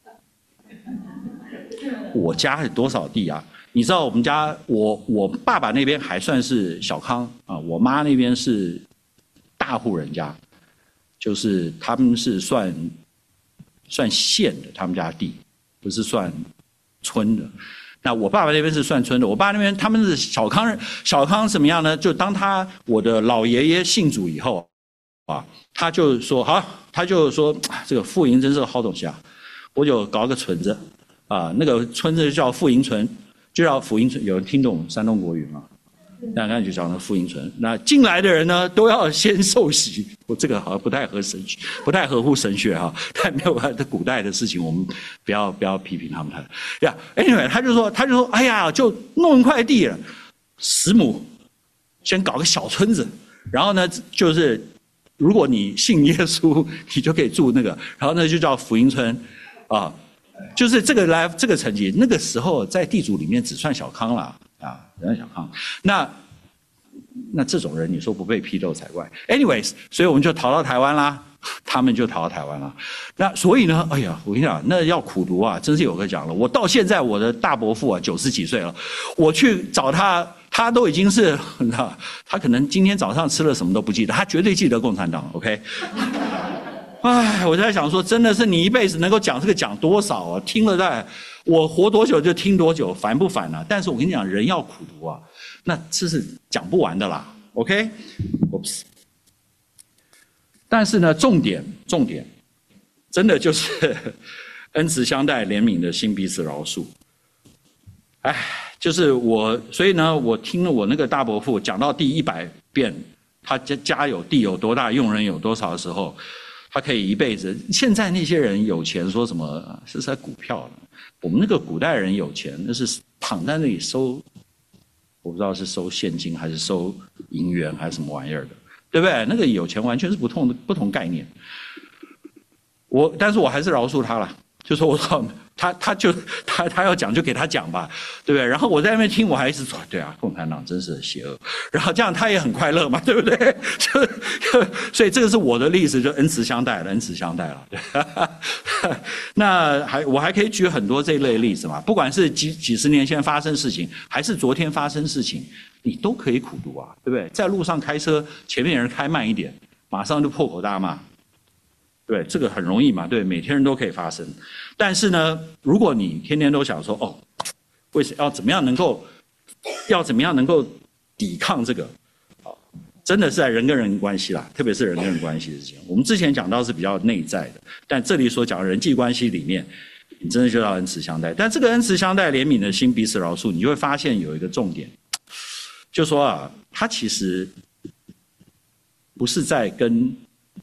Speaker 1: 我家有多少地啊？你知道我们家，我我爸爸那边还算是小康啊，我妈那边是大户人家，就是他们是算算县的，他们家地不是算村的。那我爸爸那边是算村的，我爸那边他们是小康人，小康怎么样呢？就当他我的老爷爷信主以后啊，他就说好，他就说这个富营真是个好东西啊，我就搞个村子啊，那个村子就叫富营村。就叫福音村，有人听懂山东国语吗？那那就叫那福音村。那进来的人呢，都要先受洗。我这个好像不太合神学，不太合乎神学哈。但没有这古代的事情，我们不要不要批评他们。呀 ，anyway， 他就说，他就说，哎呀，就弄一块地了，十亩，先搞个小村子。然后呢，就是如果你信耶稣，你就可以住那个，然后呢就叫福音村，啊。就是这个来这个成绩，那个时候在地主里面只算小康了啊，只算小康。那那这种人，你说不被批斗才怪。anyways， 所以我们就逃到台湾啦，他们就逃到台湾了。那所以呢，哎呀，我跟你讲，那要苦读啊，真是有个讲了。我到现在我的大伯父啊，九十几岁了，我去找他，他都已经是，你知道，他可能今天早上吃了什么都不记得，他绝对记得共产党。OK。哎，我在想说，真的是你一辈子能够讲这个讲多少啊？听了在，我活多久就听多久，烦不烦啊？但是我跟你讲，人要苦读啊，那这是讲不完的啦。OK，Oops。但是呢，重点重点，真的就是恩慈相待、怜悯的心，彼此饶恕。哎，就是我，所以呢，我听了我那个大伯父讲到第一百遍，他家家有地有多大，用人有多少的时候。他可以一辈子。现在那些人有钱，说什么是在股票呢？我们那个古代人有钱，那是躺在那里收，我不知道是收现金还是收银元还是什么玩意儿的，对不对？那个有钱完全是不同的不同概念。我，但是我还是饶恕他了，就说我靠。他他就他他要讲就给他讲吧，对不对？然后我在那边听，我还是说对啊，共产党真是邪恶。然后这样他也很快乐嘛，对不对？就所以这个是我的例子，就恩慈相待了，恩慈相待了。对那还我还可以举很多这一类例子嘛，不管是几几十年前发生事情，还是昨天发生事情，你都可以苦读啊，对不对？在路上开车，前面人开慢一点，马上就破口大骂。对，这个很容易嘛，对，每天人都可以发生。但是呢，如果你天天都想说，哦，为什要怎么样能够，要怎么样能够抵抗这个，啊，真的是在人跟人关系啦，特别是人跟人关系之间。我们之前讲到是比较内在的，但这里所讲的人际关系里面，你真的就要恩慈相待。但这个恩慈相待、怜悯的心、彼此饶恕，你就会发现有一个重点，就说啊，他其实不是在跟。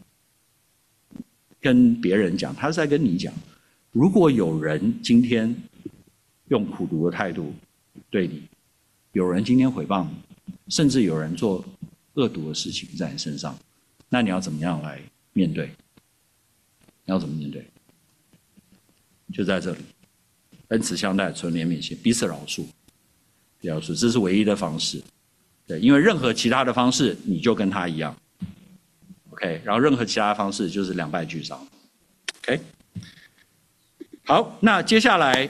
Speaker 1: 跟别人讲，他是在跟你讲。如果有人今天用苦读的态度对你，有人今天诽谤你，甚至有人做恶毒的事情在你身上，那你要怎么样来面对？你要怎么面对？就在这里，恩慈相待，存怜悯心，彼此饶恕，彼此饶恕，这是唯一的方式。对，因为任何其他的方式，你就跟他一样。OK， 然后任何其他的方式就是两败俱伤。OK， 好，那接下来，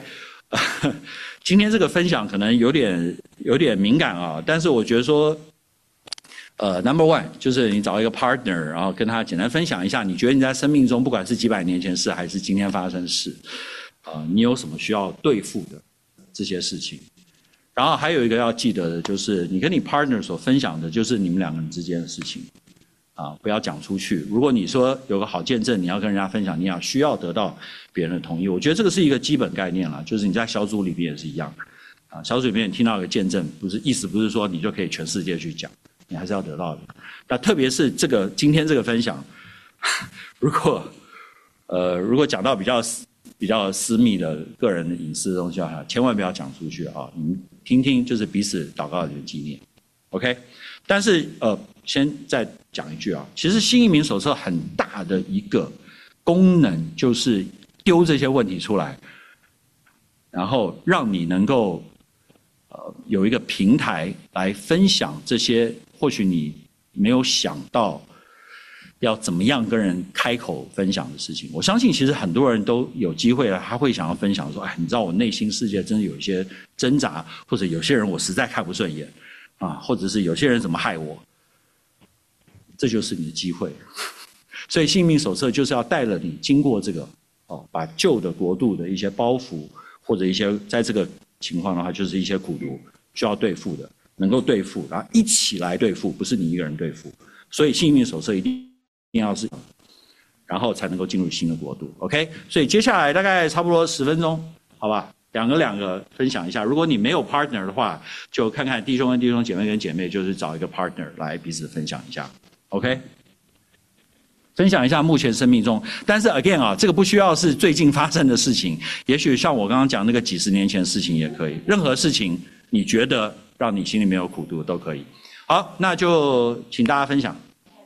Speaker 1: 今天这个分享可能有点有点敏感啊，但是我觉得说，呃 ，number one 就是你找一个 partner， 然后跟他简单分享一下，你觉得你在生命中不管是几百年前事还是今天发生的事，啊、呃，你有什么需要对付的这些事情。然后还有一个要记得的就是，你跟你 partner 所分享的就是你们两个人之间的事情。啊，不要讲出去。如果你说有个好见证，你要跟人家分享，你要需要得到别人的同意。我觉得这个是一个基本概念啦，就是你在小组里面也是一样。啊，小组里面你听到一个见证，不是意思不是说你就可以全世界去讲，你还是要得到的。那特别是这个今天这个分享，如果呃如果讲到比较比较私密的个人的隐私的东西啊，千万不要讲出去啊。你们听听，就是彼此祷告的纪念。OK， 但是呃，先再讲一句啊，其实新移民手册很大的一个功能就是丢这些问题出来，然后让你能够呃有一个平台来分享这些或许你没有想到要怎么样跟人开口分享的事情。我相信其实很多人都有机会了，他会想要分享说，哎，你知道我内心世界真的有一些挣扎，或者有些人我实在看不顺眼。啊，或者是有些人怎么害我，这就是你的机会。所以性命手册就是要带了你经过这个，哦，把旧的国度的一些包袱，或者一些在这个情况的话，就是一些苦毒需要对付的，能够对付，然后一起来对付，不是你一个人对付。所以性命手册一定一定要是，然后才能够进入新的国度。OK， 所以接下来大概差不多十分钟，好吧？两个两个分享一下，如果你没有 partner 的话，就看看弟兄跟弟兄，姐妹跟姐妹，就是找一个 partner 来彼此分享一下 ，OK？ 分享一下目前生命中，但是 again 啊，这个不需要是最近发生的事情，也许像我刚刚讲那个几十年前的事情也可以，任何事情你觉得让你心里没有苦毒都可以。好，那就请大家分享。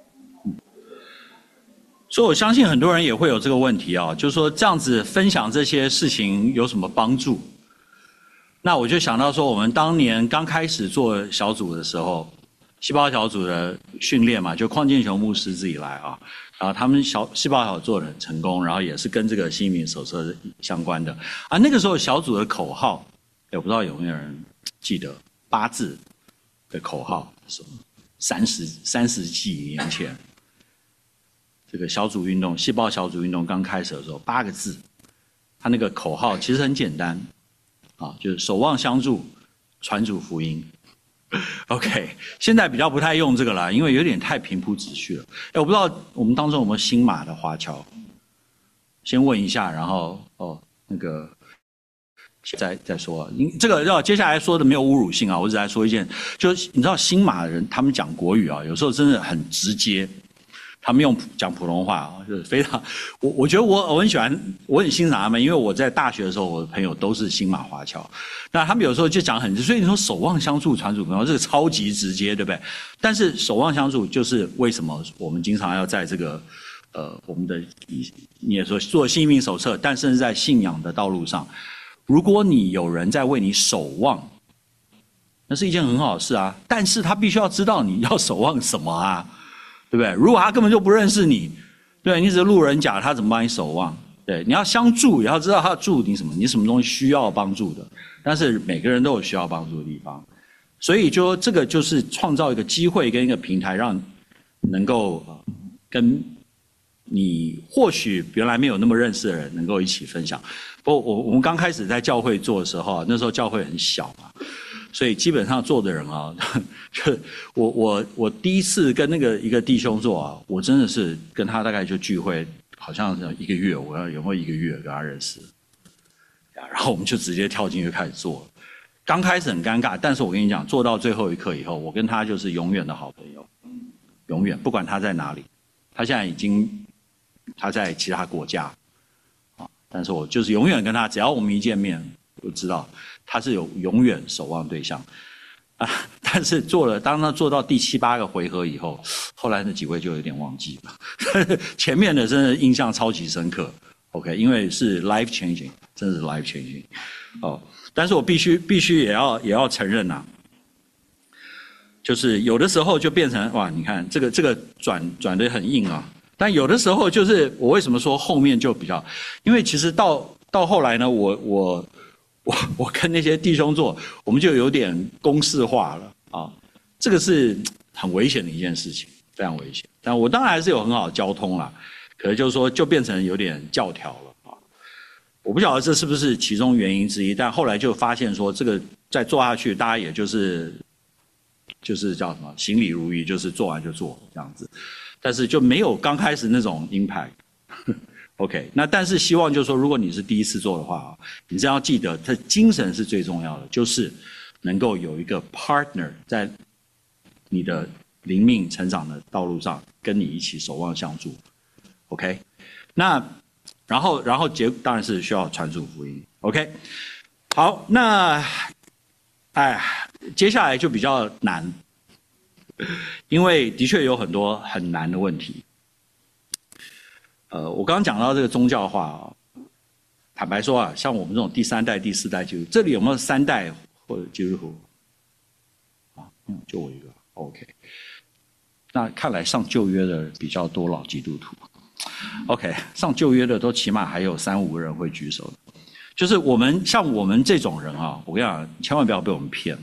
Speaker 1: 所以我相信很多人也会有这个问题啊，就是说这样子分享这些事情有什么帮助？那我就想到说，我们当年刚开始做小组的时候，细胞小组的训练嘛，就邝建雄牧师自己来啊，然后他们小细胞小组做得很成功，然后也是跟这个新移民手册相关的啊。那个时候小组的口号，也不知道有没有人记得八字的口号是什么？三十三十几年前。这个小组运动，细胞小组运动刚开始的时候，八个字，他那个口号其实很简单，啊，就是守望相助，传主福音。OK， 现在比较不太用这个了，因为有点太平铺直叙了。哎，我不知道我们当中有没有新马的华侨，先问一下，然后哦，那个再再说。这个要接下来说的没有侮辱性啊，我只来说一件，就是你知道新马的人他们讲国语啊，有时候真的很直接。他们用讲普通话啊，就是非常，我我觉得我我很喜欢，我很欣赏他们，因为我在大学的时候，我的朋友都是新马华侨，那他们有时候就讲很直，所以你说守望相助传主福音，这个超级直接，对不对？但是守望相助就是为什么我们经常要在这个呃我们的你也说做新移民手册，但甚至在信仰的道路上，如果你有人在为你守望，那是一件很好的事啊，但是他必须要知道你要守望什么啊。对不对？如果他根本就不认识你，对，你只是路人甲，他怎么帮你守望？对，你要相助，也要知道他助你什么，你什么东西需要帮助的。但是每个人都有需要帮助的地方，所以就这个就是创造一个机会跟一个平台，让能够跟你或许原来没有那么认识的人能够一起分享。不过我我们刚开始在教会做的时候，那时候教会很小嘛。所以基本上做的人啊，就我我我第一次跟那个一个弟兄做啊，我真的是跟他大概就聚会，好像是一个月，我要有没有一个月跟他认识，然后我们就直接跳进去开始做。刚开始很尴尬，但是我跟你讲，做到最后一刻以后，我跟他就是永远的好朋友，永远不管他在哪里，他现在已经他在其他国家啊，但是我就是永远跟他，只要我们一见面，我知道。他是有永远守望对象，啊，但是做了，当他做到第七八个回合以后，后来那几位就有点忘记了，前面的真的印象超级深刻 ，OK， 因为是 life changing， 真的是 life changing， 哦，但是我必须必须也要也要承认呐、啊，就是有的时候就变成哇，你看这个这个转转得很硬啊，但有的时候就是我为什么说后面就比较，因为其实到到后来呢，我我。 我我跟那些弟兄做，我们就有点公式化了啊，这个是很危险的一件事情，非常危险。但我当然还是有很好的交通啦，可是就是说就变成有点教条了啊。我不晓得这是不是其中原因之一，但后来就发现说这个再做下去，大家也就是就是叫什么行礼如仪，就是做完就做这样子，但是就没有刚开始那种impact。OK， 那但是希望就是说，如果你是第一次做的话，你这样要记得，它精神是最重要的，就是能够有一个 partner 在你的灵命成长的道路上，跟你一起守望相助。OK， 那然后然后结当然是需要传输福音。OK， 好，那哎，接下来就比较难，因为的确有很多很难的问题。呃，我刚刚讲到这个宗教化啊，坦白说啊，像我们这种第三代、第四代基督徒，这里有没有三代或者基督徒？啊，嗯，就我一个 ，OK。那看来上旧约的比较多老基督徒 ，OK， 上旧约的都起码还有三五个人会举手的。就是我们像我们这种人啊，我跟你讲，千万不要被我们骗，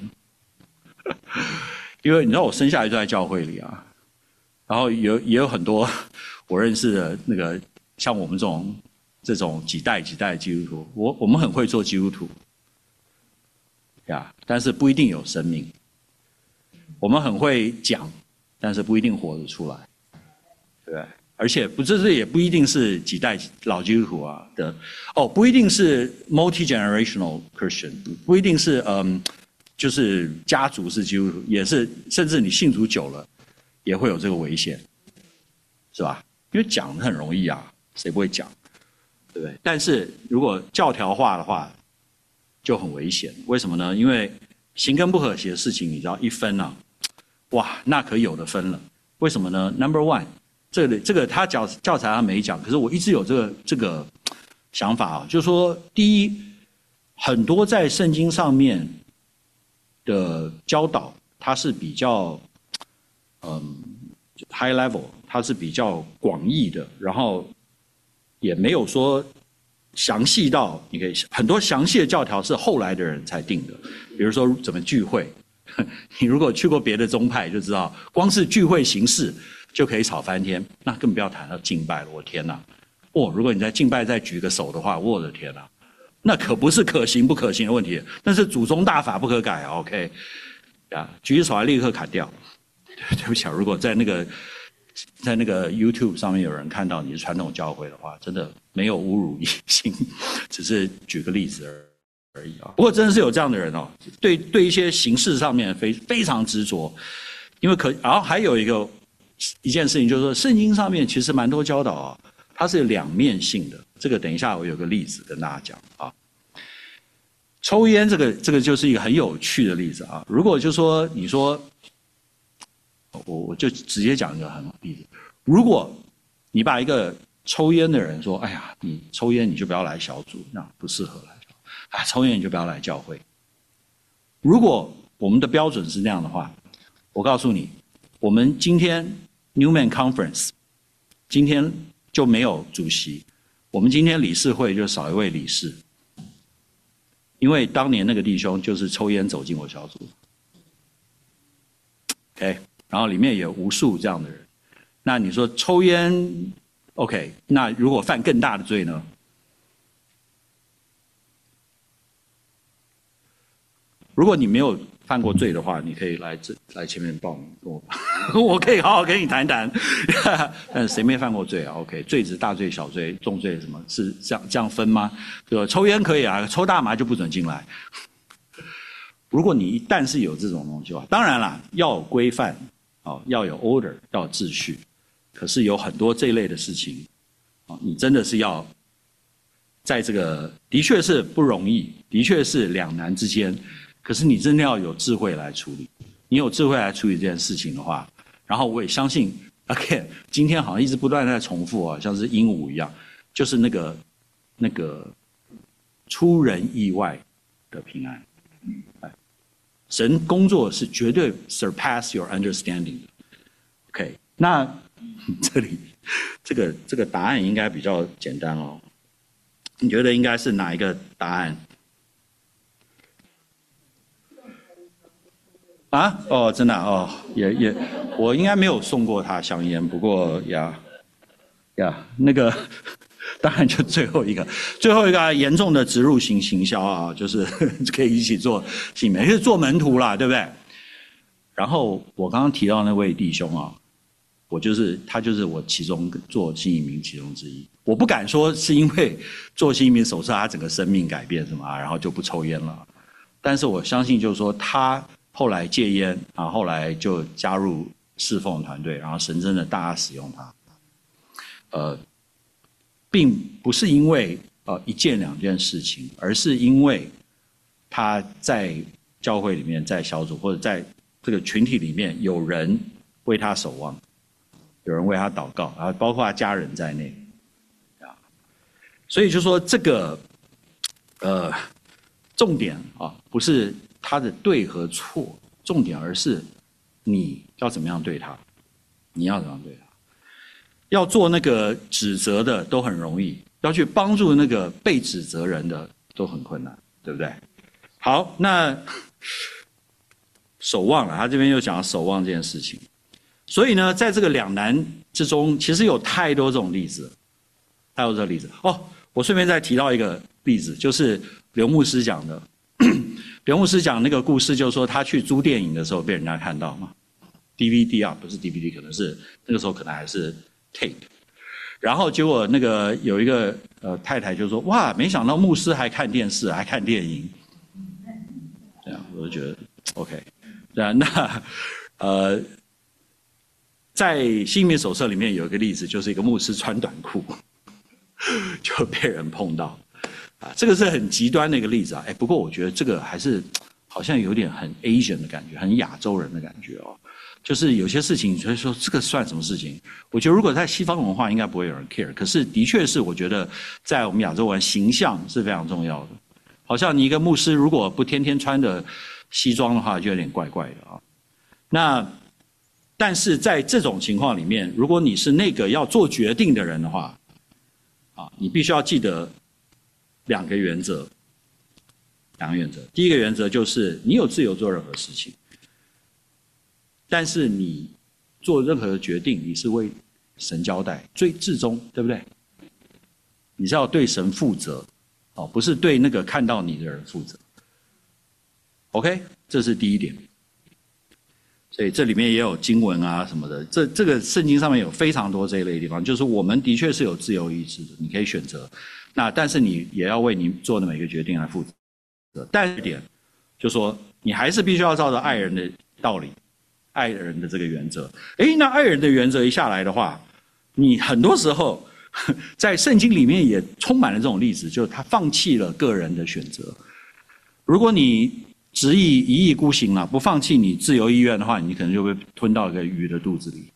Speaker 1: 因为你知道我生下来就在教会里啊，然后有也有很多。我认识的那个像我们这种这种几代几代的基督徒，我我们很会做基督徒，呀，但是不一定有生命。我们很会讲，但是不一定活得出来，对不对？而且不，这是也不一定是几代老基督徒啊的，哦，不一定是 multi-generational Christian， 不一定是嗯，就是家族是基督徒，也是甚至你信主久了，也会有这个危险，是吧？因为讲很容易啊，谁不会讲，对不对？但是如果教条化的话，就很危险。为什么呢？因为行跟不和谐的事情，你知道一分啊，哇，那可有的分了。为什么呢 ？Number one， 这个这个他教教材他没讲，可是我一直有这个这个想法啊，就是说，第一，很多在圣经上面的教导，它是比较嗯 high level。它是比较广义的，然后也没有说详细到你可以很多详细的教条是后来的人才定的，比如说怎么聚会，你如果去过别的宗派就知道，光是聚会形式就可以吵翻天，那更不要谈到敬拜了，我天哪！哦，如果你在敬拜再举个手的话，我的天哪，那可不是可行不可行的问题，那是祖宗大法不可改啊 ，OK， 啊，举起手来立刻砍掉。对不起，如果在那个。在那个 YouTube 上面有人看到你是传统教会的话，真的没有侮辱异性，只是举个例子而已啊。不过真的是有这样的人哦，对对一些形式上面非非常执着，因为可然后还有一个一件事情就是说，圣经上面其实蛮多教导啊，它是两面性的。这个等一下我有个例子跟大家讲啊。抽烟这个这个就是一个很有趣的例子啊。如果就说你说。我我就直接讲一个很好的例子，如果你把一个抽烟的人说，哎呀，你抽烟你就不要来小组，那不适合来，啊，抽烟你就不要来教会。如果我们的标准是那样的话，我告诉你，我们今天 Newman Conference 今天就没有主席，我们今天理事会就少一位理事，因为当年那个弟兄就是抽烟走进我小组 ，OK。然后里面有无数这样的人，那你说抽烟 ，OK， 那如果犯更大的罪呢？如果你没有犯过罪的话，你可以来这来前面报名，我我可以好好跟你谈谈。但是谁没犯过罪啊 ？OK， 罪值大罪、小罪、重罪什么是这样这样分吗？对吧？抽烟可以啊，抽大麻就不准进来。如果你一旦是有这种东西的话，当然啦，要有规范。哦，要有 order， 要有秩序，可是有很多这一类的事情，哦，你真的是要在这个的确是不容易，的确是两难之间，可是你真的要有智慧来处理。你有智慧来处理这件事情的话，然后我也相信 ，again， 今天好像一直不断在重复啊，像是鹦鹉一样，就是那个那个出人意外的平安，哎。神工作是绝对 surpass your understanding 的 ，OK？ 那这里这个这个答案应该比较简单哦。你觉得应该是哪一个答案？ 啊，哦，真的、啊、哦，也也，我应该没有送过他香烟，不过呀呀，那个当然就最后一个，最后一个严重的植入型行销啊，就是可以一起做信媒，是做门徒啦，对不对？然后我刚刚提到那位弟兄啊，我就是他就是我其中做新移民其中之一。我不敢说是因为做新移民手册他整个生命改变什么、啊，然后就不抽烟了，但是我相信就是说他后来戒烟啊，后来就加入侍奉团队，然后神真的大家使用他，呃，并不是因为呃一件两件事情，而是因为他在教会里面，在小组或者在这个群体里面有人为他守望，有人为他祷告，然后包括他家人在内，啊，所以就说这个，呃，重点啊，不是他的对和错，重点而是你要怎么样对他，你要怎么样对他，要做那个指责的都很容易，要去帮助那个被指责人的都很困难，对不对？好，那守望了，他这边又讲到守望这件事情，所以呢，在这个两难之中，其实有太多这种例子，太多这个例子。哦，我顺便再提到一个例子，就是刘牧师讲的，刘牧师讲那个故事，就是说他去租电影的时候被人家看到嘛 ，D V D 啊，不是 D V D， 可能是那个时候可能还是 tape， 然后结果那个有一个呃太太就说，哇，没想到牧师还看电视，还看电影，这样我就觉得 OK。那那呃，在新民手册里面有一个例子，就是一个牧师穿短裤就被人碰到，啊，这个是很极端的一个例子啊。哎，不过我觉得这个还是好像有点很 Asian 的感觉，很亚洲人的感觉哦。就是有些事情，所以说这个算什么事情？我觉得如果在西方文化，应该不会有人 care。可是的确是，我觉得在我们亚洲文形象是非常重要的。好像你一个牧师如果不天天穿的西装的话，就有点怪怪的啊。那但是在这种情况里面，如果你是那个要做决定的人的话，啊，你必须要记得两个原则。两个原则，第一个原则就是你有自由做任何事情，但是你做任何的决定，你是为神交代，最至终，对不对？你是要对神负责，哦，不是对那个看到你的人负责。OK， 这是第一点。所以这里面也有经文啊什么的，这这个圣经上面有非常多这一类的地方，就是我们的确是有自由意志的，你可以选择。那但是你也要为你做的每个决定来负责。但一点，就说你还是必须要照着爱人的道理，爱人的这个原则。诶，那爱人的原则一下来的话，你很多时候在圣经里面也充满了这种例子，就是他放弃了个人的选择。如果你执意一意孤行了，不放弃你自由意愿的话，你可能就会吞到一个鱼的肚子里。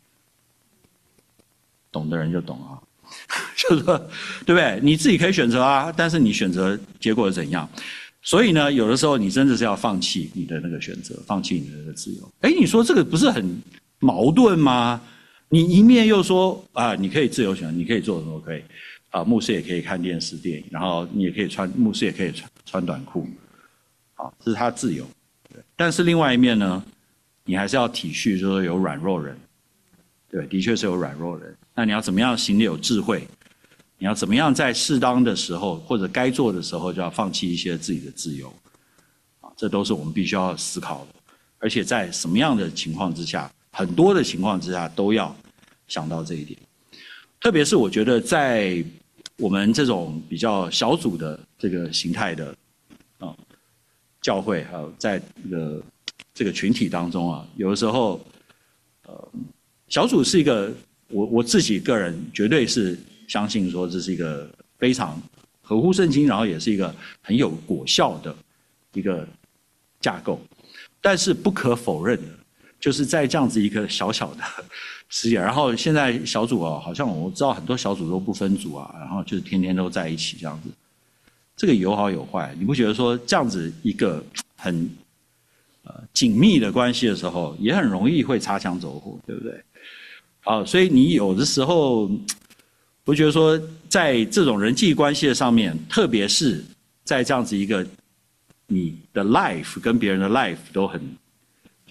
Speaker 1: 懂的人就懂啊，就是说，对不对？你自己可以选择啊，但是你选择结果是怎样？所以呢，有的时候你真的是要放弃你的那个选择，放弃你的那个自由。哎，你说这个不是很矛盾吗？你一面又说啊，你可以自由选择，你可以做什么都可以啊，牧师也可以看电视、电影，然后你也可以穿，牧师也可以穿穿短裤。好，这是他自由，但是另外一面呢，你还是要体恤，就是说有软弱人，对，的确是有软弱人。那你要怎么样行得有智慧？你要怎么样在适当的时候或者该做的时候，就要放弃一些自己的自由，啊，这都是我们必须要思考的。而且在什么样的情况之下，很多的情况之下都要想到这一点。特别是我觉得在我们这种比较小组的这个形态的啊。教会还有在这个这个群体当中啊，有的时候，呃，小组是一个我我自己个人绝对是相信说这是一个非常合乎圣经，然后也是一个很有果效的一个架构。但是不可否认的，就是在这样子一个小小的世界，然后现在小组啊，好像我知道很多小组都不分组啊，然后就是天天都在一起这样子。这个有好有坏，你不觉得说这样子一个很呃紧密的关系的时候，也很容易会擦枪走火，对不对？好，所以你有的时候，我觉得说在这种人际关系的上面，特别是在这样子一个你的 life 跟别人的 life 都很就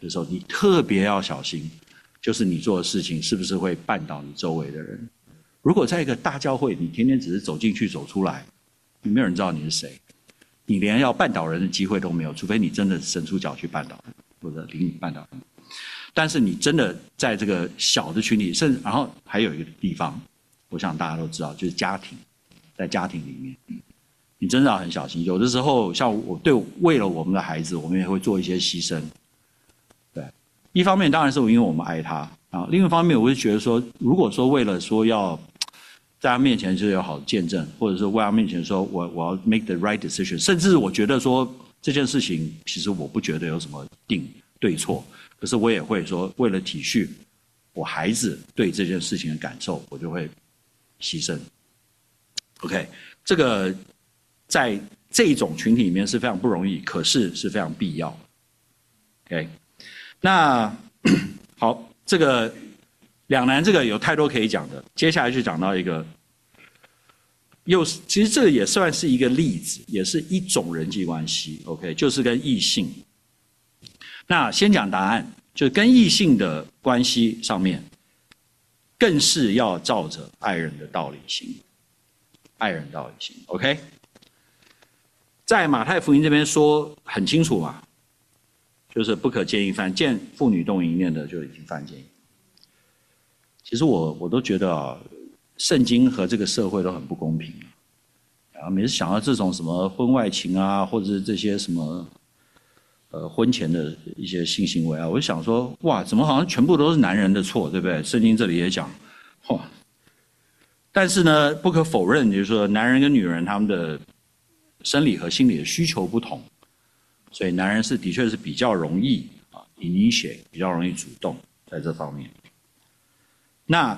Speaker 1: 的时候，你特别要小心，就是你做的事情是不是会绊倒你周围的人。如果在一个大教会，你天天只是走进去走出来，没有人知道你是谁，你连要绊倒人的机会都没有，除非你真的伸出脚去绊倒人，或者领你绊倒人。但是你真的在这个小的群体，甚至然后还有一个地方，我想大家都知道，就是家庭，在家庭里面，你真的要很小心。有的时候，像我对为了我们的孩子，我们也会做一些牺牲。对，一方面当然是因为我们爱他啊，另一方面我就觉得说，如果说为了说要在他面前就有好见证，或者说在他面前说我我要 make the right decision， 甚至我觉得说这件事情其实我不觉得有什么定对错，可是我也会说为了体恤我孩子对这件事情的感受，我就会牺牲。OK， 这个在这种群体里面是非常不容易，可是是非常必要。OK， 那好，这个两难这个有太多可以讲的，接下来就讲到一个，又是其实这也算是一个例子，也是一种人际关系。OK， 就是跟异性。那先讲答案，就跟异性的关系上面，更是要照着爱人的道理行。爱人道理行 ，OK， 在马太福音这边说很清楚嘛，就是不可见一番，见妇女动淫念的就已经犯奸淫。其实我我都觉得啊，圣经和这个社会都很不公平啊。每次想到这种什么婚外情啊，或者是这些什么呃婚前的一些性行为啊，我就想说，哇，怎么好像全部都是男人的错，对不对？圣经这里也讲，哇。但是呢，不可否认，就是说，男人跟女人他们的生理和心理的需求不同，所以男人是的确是比较容易啊 initiate， 比较容易主动在这方面。那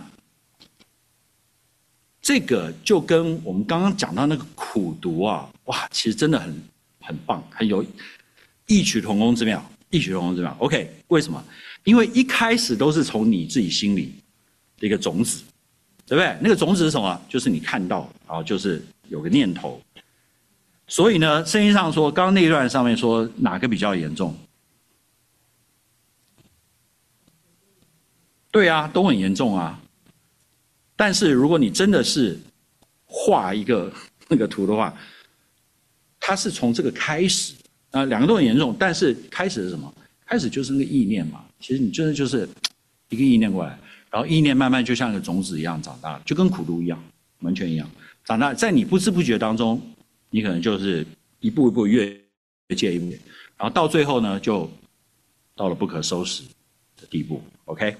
Speaker 1: 这个就跟我们刚刚讲到那个苦读啊，哇，其实真的很很棒，很有异曲同工之妙，异曲同工之妙。OK， 为什么？因为一开始都是从你自己心里的一个种子。对不对？那个种子是什么？就是你看到，然后就是有个念头。所以呢，圣经上说，刚刚那一段上面说哪个比较严重？对啊，都很严重啊。但是如果你真的是画一个那个图的话，它是从这个开始啊，两个都很严重，但是开始是什么？开始就是那个意念嘛。其实你真的就是一个意念过来。然后意念慢慢就像一个种子一样长大，就跟苦读一样，完全一样。长大在你不知不觉当中，你可能就是一步一步越界一步，然后到最后呢，就到了不可收拾的地步。OK。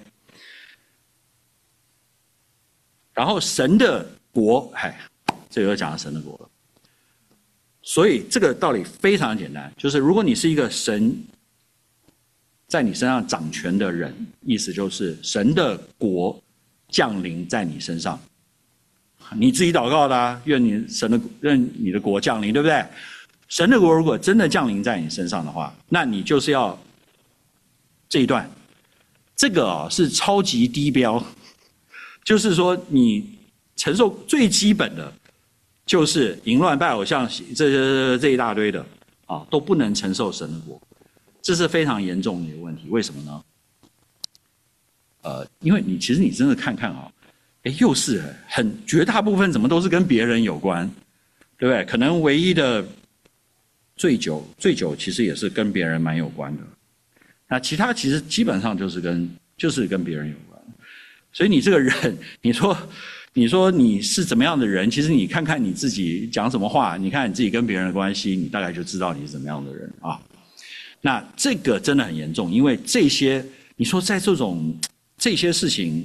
Speaker 1: 然后神的国，嗨，这个又讲到神的国了。所以这个道理非常简单，就是如果你是一个神在你身上掌权的人，意思就是神的国降临在你身上。你自己祷告的啊，愿你神的愿你的国降临，对不对？神的国如果真的降临在你身上的话，那你就是要这一段，这个啊是超级低标，就是说你承受最基本的，就是淫乱、拜偶像，这这这一大堆的啊，都不能承受神的国。这是非常严重的一个问题，为什么呢？呃，因为你其实你真的看看啊，哎，又是很绝大部分怎么都是跟别人有关，对不对？可能唯一的醉酒，醉酒其实也是跟别人蛮有关的。那其他其实基本上就是跟就是跟别人有关。所以你这个人，你说你说你是怎么样的人？其实你看看你自己讲什么话，你看你自己跟别人的关系，你大概就知道你是怎么样的人啊。那这个真的很严重，因为这些你说在这种这些事情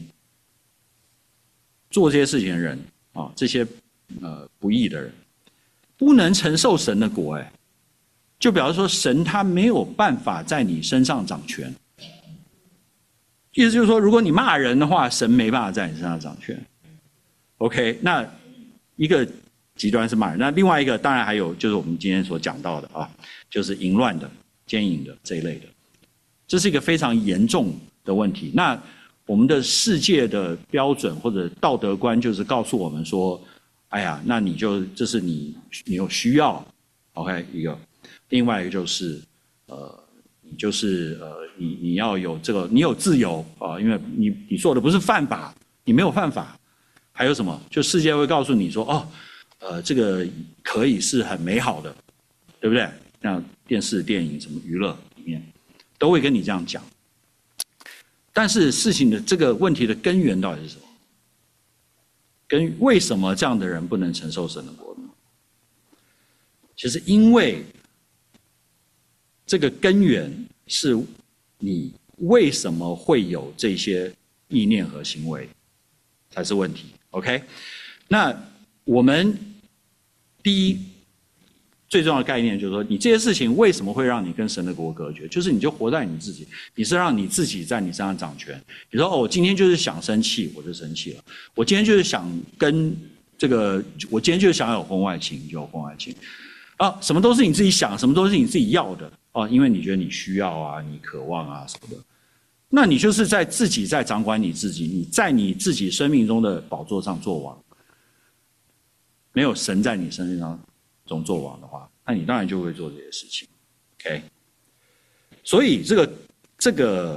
Speaker 1: 做这些事情的人啊，这些呃不义的人，不能承受神的国，哎，就表示说神他没有办法在你身上掌权。意思就是说，如果你骂人的话，神没办法在你身上掌权。OK， 那一个极端是骂人，那另外一个当然还有就是我们今天所讲到的啊，就是淫乱的。奸淫的这一类的，这是一个非常严重的问题。那我们的世界的标准或者道德观就是告诉我们说，哎呀，那你就这是你你有需要 ，OK 一个，另外一个就是呃你就是呃，你你要有这个，你有自由啊，因为你你做的不是犯法，你没有犯法。还有什么？就世界会告诉你说，哦，呃，这个可以是很美好的，对不对？像电视、电影、什么娱乐里面，都会跟你这样讲。但是事情的这个问题的根源到底是什么？跟为什么这样的人不能承受神的国呢？其实因为这个根源是你为什么会有这些意念和行为才是问题。OK， 那我们第一最重要的概念就是说，你这些事情为什么会让你跟神的国隔绝？就是你就活在你自己，你是让你自己在你身上掌权。你说哦，我今天就是想生气，我就生气了；我今天就是想跟这个，我今天就是想有婚外情，就有婚外情。啊，什么都是你自己想，什么都是你自己要的哦，因为你觉得你需要啊，你渴望啊什么的。那你就是在自己在掌管你自己，你在你自己生命中的宝座上做王。没有神在你生命上中做王的话，那你当然就会做这些事情。OK， 所以这个这个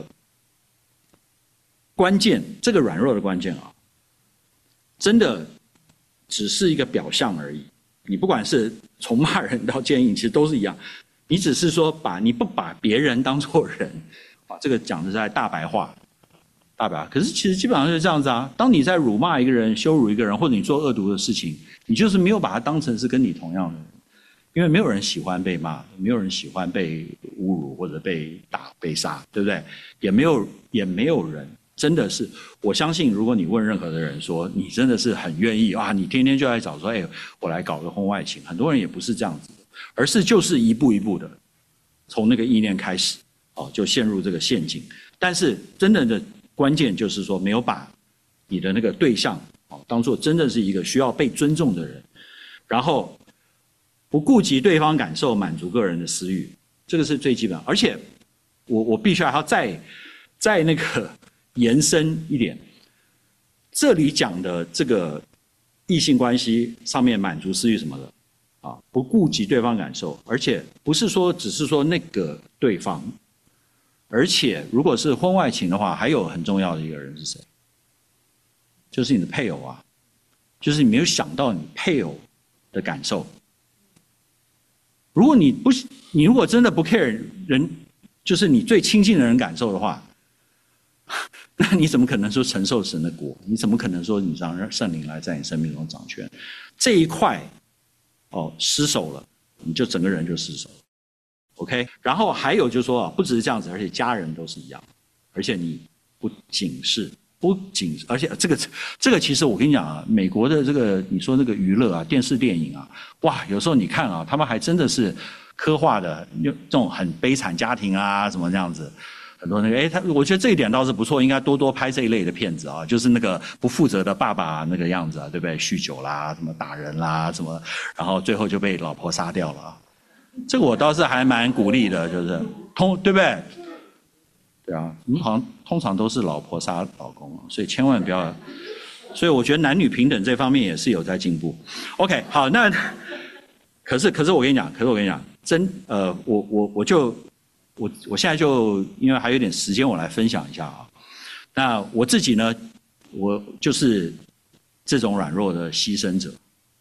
Speaker 1: 关键，这个软弱的关键啊，真的只是一个表象而已。你不管是从骂人到奸淫，其实都是一样。你只是说把你不把别人当作人啊，这个讲的是在大白话，大白话。可是其实基本上就是这样子啊。当你在辱骂一个人、羞辱一个人，或者你做恶毒的事情，你就是没有把他当成是跟你同样的人，因为没有人喜欢被骂，没有人喜欢被侮辱或者被打、被杀，对不对？也没有也没有人。真的是，我相信，如果你问任何的人说，你真的是很愿意啊，你天天就在找说，哎，我来搞个婚外情，很多人也不是这样子的，而是就是一步一步的，从那个意念开始，哦，就陷入这个陷阱。但是真正的关键就是说，没有把你的那个对象哦当做真正是一个需要被尊重的人，然后不顾及对方感受，满足个人的私欲，这个是最基本的。而且我我必须还要再再那个。延伸一点，这里讲的这个异性关系上面满足私欲什么的，啊，不顾及对方感受，而且不是说只是说那个对方，而且如果是婚外情的话，还有很重要的一个人是谁？就是你的配偶啊，就是你没有想到你配偶的感受。如果你不，你如果真的不 care 人，就是你最亲近的人感受的话。那你怎么可能说承受神的国？你怎么可能说你让圣灵来在你生命中掌权？这一块哦失手了，你就整个人就失手了。OK， 然后还有就是说啊，不只是这样子，而且家人都是一样，而且你不仅是不仅，而且这个这个其实我跟你讲啊，美国的这个你说那个娱乐啊，电视电影啊，哇，有时候你看啊，他们还真的是刻画的这种很悲惨家庭啊，什么这样子。很多那个，哎，他我觉得这一点倒是不错，应该多多拍这一类的片子啊，就是那个不负责的爸爸那个样子啊，对不对？酗酒啦，什么打人啦，什么，然后最后就被老婆杀掉了啊。这个我倒是还蛮鼓励的，就是通，对不对？对啊，你好像通常都是老婆杀老公，所以千万不要。所以我觉得男女平等这方面也是有在进步。OK， 好，那可是可是我跟你讲，可是我跟你讲，真呃，我我我就。我我现在就因为还有点时间，我来分享一下啊。那我自己呢，我就是这种软弱的牺牲者。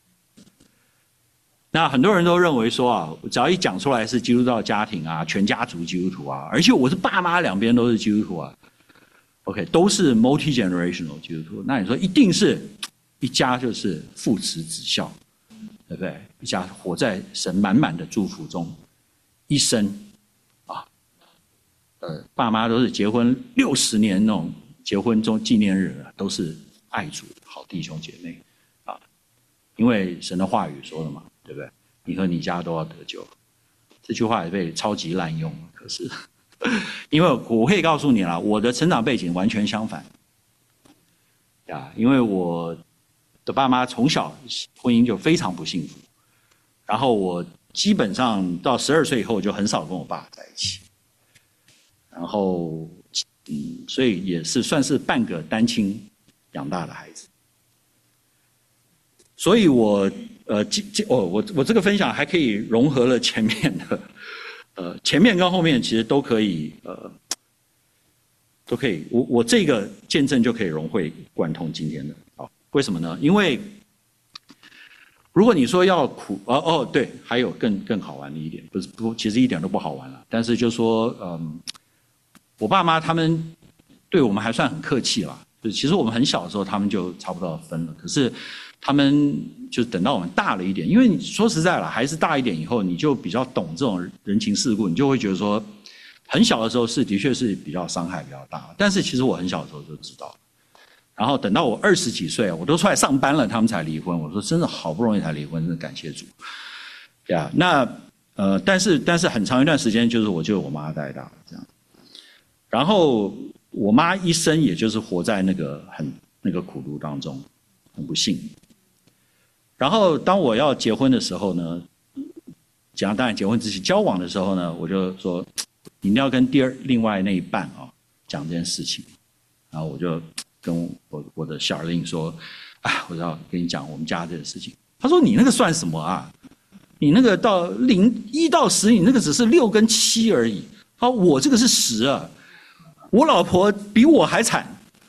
Speaker 1: 那很多人都认为说啊，只要一讲出来是基督教家庭啊，全家族基督徒啊，而且我是爸妈两边都是基督徒啊 ，OK， 都是 multi generational 基督徒。那你说一定是一家就是父慈子孝，对不对？一家活在神满满的祝福中，一生。呃，爸妈都是结婚六十年那种结婚中纪念日啊，都是爱主的好弟兄姐妹啊，因为神的话语说了嘛，对不对？你和你家都要得救，这句话也被超级滥用。可是，因为我可以告诉你啦，我的成长背景完全相反呀，因为我的爸妈从小婚姻就非常不幸福，然后我基本上到十二岁以后就很少跟我爸在一起。然后，嗯，所以也是算是半个单亲养大的孩子。所以我，呃，这这哦，我我这个分享还可以融合了前面的呃，前面跟后面其实都可以，呃，都可以，我我这个见证就可以融会贯通今天的。好，为什么呢？因为如果你说要苦，哦哦，对，还有更更好玩的一点，不是不，其实一点都不好玩了。但是就说，嗯，我爸妈他们对我们还算很客气啦。就其实我们很小的时候，他们就差不多要分了。可是他们就等到我们大了一点，因为你说实在了，孩子大一点以后，你就比较懂这种人情世故，你就会觉得说，很小的时候是的确是比较伤害比较大。但是其实我很小的时候就知道。然后等到我二十几岁，我都出来上班了，他们才离婚。我说真的好不容易才离婚，真的感谢主。呀，那呃，但是但是很长一段时间就是我就我妈带大这样。然后我妈一生也就是活在那个很那个苦读当中，很不幸。然后当我要结婚的时候呢，讲当然结婚之前交往的时候呢，我就说你一定要跟第二另外那一半啊讲这件事情。然后我就跟我我的小儿令说，哎，我要跟你讲我们家这个事情。他说你那个算什么啊？你那个到零一到十，你那个只是六跟七而已。他说我这个是十啊，我老婆比我还惨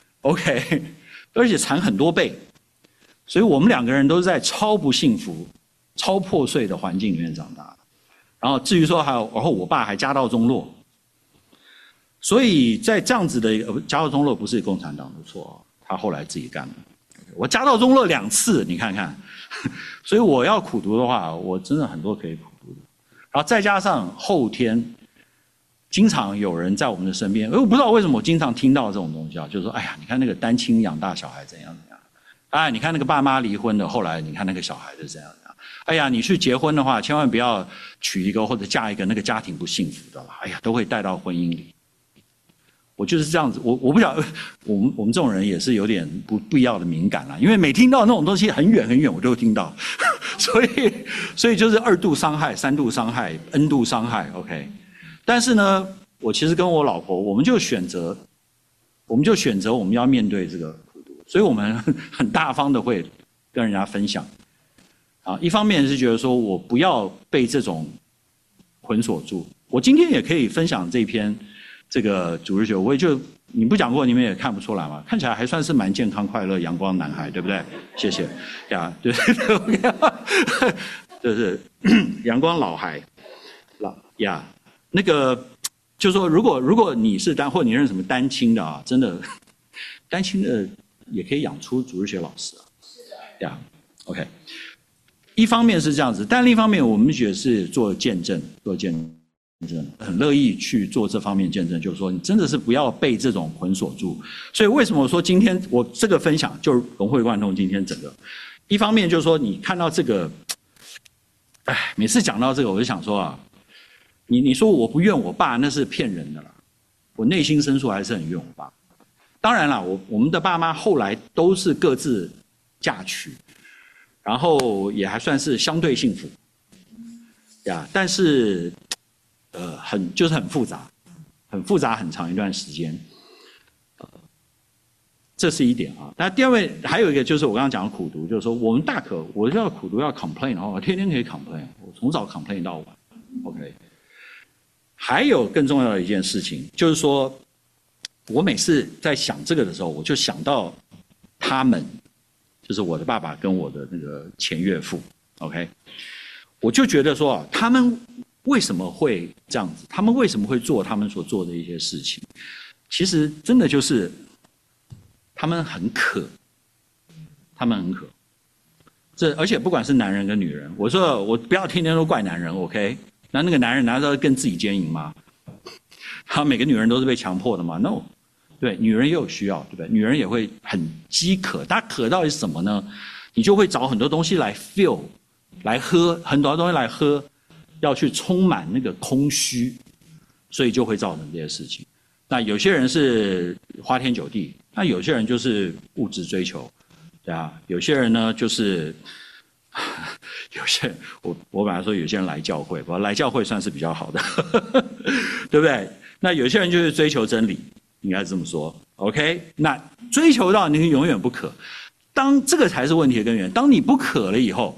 Speaker 1: ，OK， 而且惨很多倍。所以我们两个人都是在超不幸福、超破碎的环境里面长大。然后至于说还有，然后我爸还家道中落。所以在这样子的家道中落不是共产党的错，他后来自己干的。我家道中落两次，你看看，所以我要苦读的话，我真的很多可以苦读的。然后再加上后天，经常有人在我们的身边，我不知道为什么我经常听到这种东西啊，就是说，哎呀，你看那个单亲养大小孩怎样怎样，哎，你看那个爸妈离婚的，后来你看那个小孩是怎样怎样，哎呀，你去结婚的话，千万不要娶一个或者嫁一个那个家庭不幸福的啦，哎呀，都会带到婚姻里。我就是这样子，我我不晓得，我们我们这种人也是有点不必要的敏感啦，因为每听到那种东西很远很远，我就会听到，所以所以就是二度伤害、三度伤害、N 度伤害 ，OK。但是呢，我其实跟我老婆，我们就选择，我们就选择我们要面对这个苦读，所以我们很大方的会跟人家分享。啊，一方面是觉得说我不要被这种捆锁住，我今天也可以分享这篇。这个主日学，我也就你不讲过，你们也看不出来嘛，看起来还算是蛮健康、快乐、阳光男孩，对不对？谢谢呀，对对对，就是阳光老孩，老呀，那个就说如果如果你是单或你认识什么单亲的啊，真的单亲的也可以养出主日学老师啊，是的呀 ，OK。一方面是这样子，但另一方面我们觉得是做见证，做见证。很乐意去做这方面见证，就是说你真的是不要被这种捆锁住。所以为什么我说今天我这个分享就融会贯通今天整个？一方面就是说你看到这个，哎，每次讲到这个我就想说啊，你你说我不怨我爸那是骗人的啦，我内心深处还是很怨我爸。当然啦，我我们的爸妈后来都是各自嫁娶，然后也还算是相对幸福呀，但是。呃，很就是很复杂，很复杂，很长一段时间，呃，这是一点啊。那第二位还有一个就是我刚刚讲的苦读，就是说我们大可我要苦读要 complain 的话，我天天可以 complain， 我从早 complain 到晚 ，OK。还有更重要的一件事情，就是说我每次在想这个的时候，我就想到他们，就是我的爸爸跟我的那个前岳父 ，OK， 我就觉得说啊，他们。为什么会这样子？他们为什么会做他们所做的一些事情？其实真的就是他们很渴，他们很渴。这而且不管是男人跟女人，我说我不要天天都怪男人 ，OK？ 那那个男人难道跟自己奸淫吗？他每个女人都是被强迫的吗 ？No， 对，女人也有需要，对不对？女人也会很饥渴，她渴到底是什么呢？你就会找很多东西来 fill， 来喝，很多东西来喝。要去充满那个空虚，所以就会造成这些事情。那有些人是花天酒地，那有些人就是物质追求，对啊。有些人呢就是有些我我本来说有些人来教会，不过来教会算是比较好的，对不对？那有些人就是追求真理，应该这么说。OK， 那追求到你永远不渴，当这个才是问题的根源。当你不渴了以后。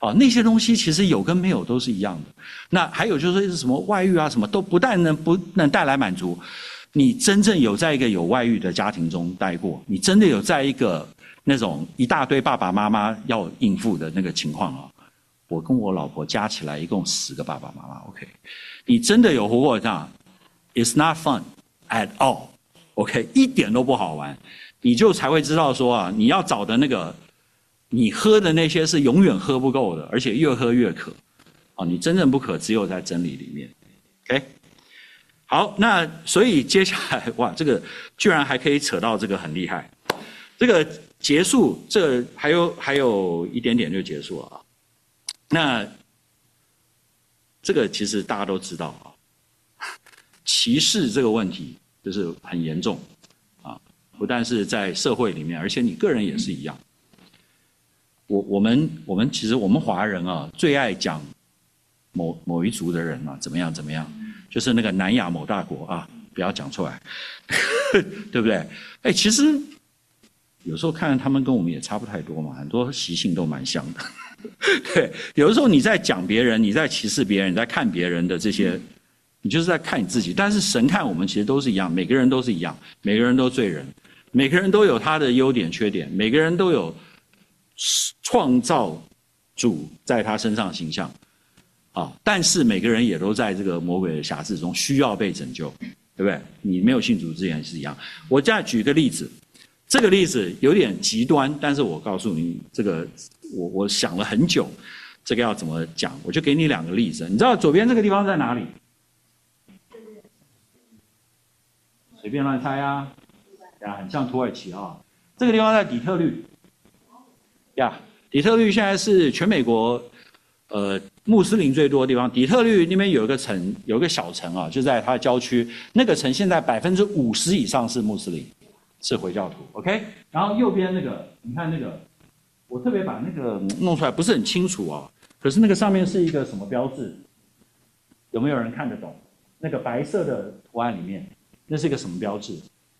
Speaker 1: 啊，那些东西其实有跟没有都是一样的。那还有就是说什么外遇啊，什么都不但能不能带来满足，你真正有在一个有外遇的家庭中待过，你真的有在一个那种一大堆爸爸妈妈要应付的那个情况啊，我跟我老婆加起来一共十个爸爸妈妈 ，OK， 你真的有活过这样 ，It's not fun at all，OK， 一点都不好玩，你就才会知道说啊，你要找的那个。你喝的那些是永远喝不够的，而且越喝越渴，啊，你真正不渴，只有在真理里面 ，OK， 好，那所以接下来哇，这个居然还可以扯到这个很厉害，这个结束，这个还有还有一点点就结束了啊，那这个其实大家都知道啊，歧视这个问题就是很严重啊，不但是在社会里面，而且你个人也是一样。我我们我们其实我们华人啊，最爱讲某某一族的人啊，怎么样怎么样，就是那个南亚某大国啊，不要讲出来，对不对？哎，其实有时候看他们跟我们也差不太多嘛，很多习性都蛮像的。对，有的时候你在讲别人，你在歧视别人，你在看别人的这些，你就是在看你自己。但是神看我们其实都是一样，每个人都是一样，每个人都罪人，每个人都有他的优点缺点，每个人都有。创造主在他身上的形象，啊，但是每个人也都在这个魔鬼的辖制中，需要被拯救，对不对？你没有信主之前是一样。我再举个例子，这个例子有点极端，但是我告诉你，这个我我想了很久，这个要怎么讲，我就给你两个例子。你知道左边这个地方在哪里？随便乱猜啊，呀，很像土耳其啊。这个地方在底特律。呀，底特律现在是全美国，呃，穆斯林最多的地方。底特律那边有一个城，有一个小城啊，就在它的郊区。那个城现在百分之五十以上是穆斯林，是回教徒。OK， 然后右边那个，你看那个，我特别把那个弄出来，不是很清楚啊。可是那个上面是一个什么标志？有没有人看得懂？那个白色的图案里面，那是一个什么标志？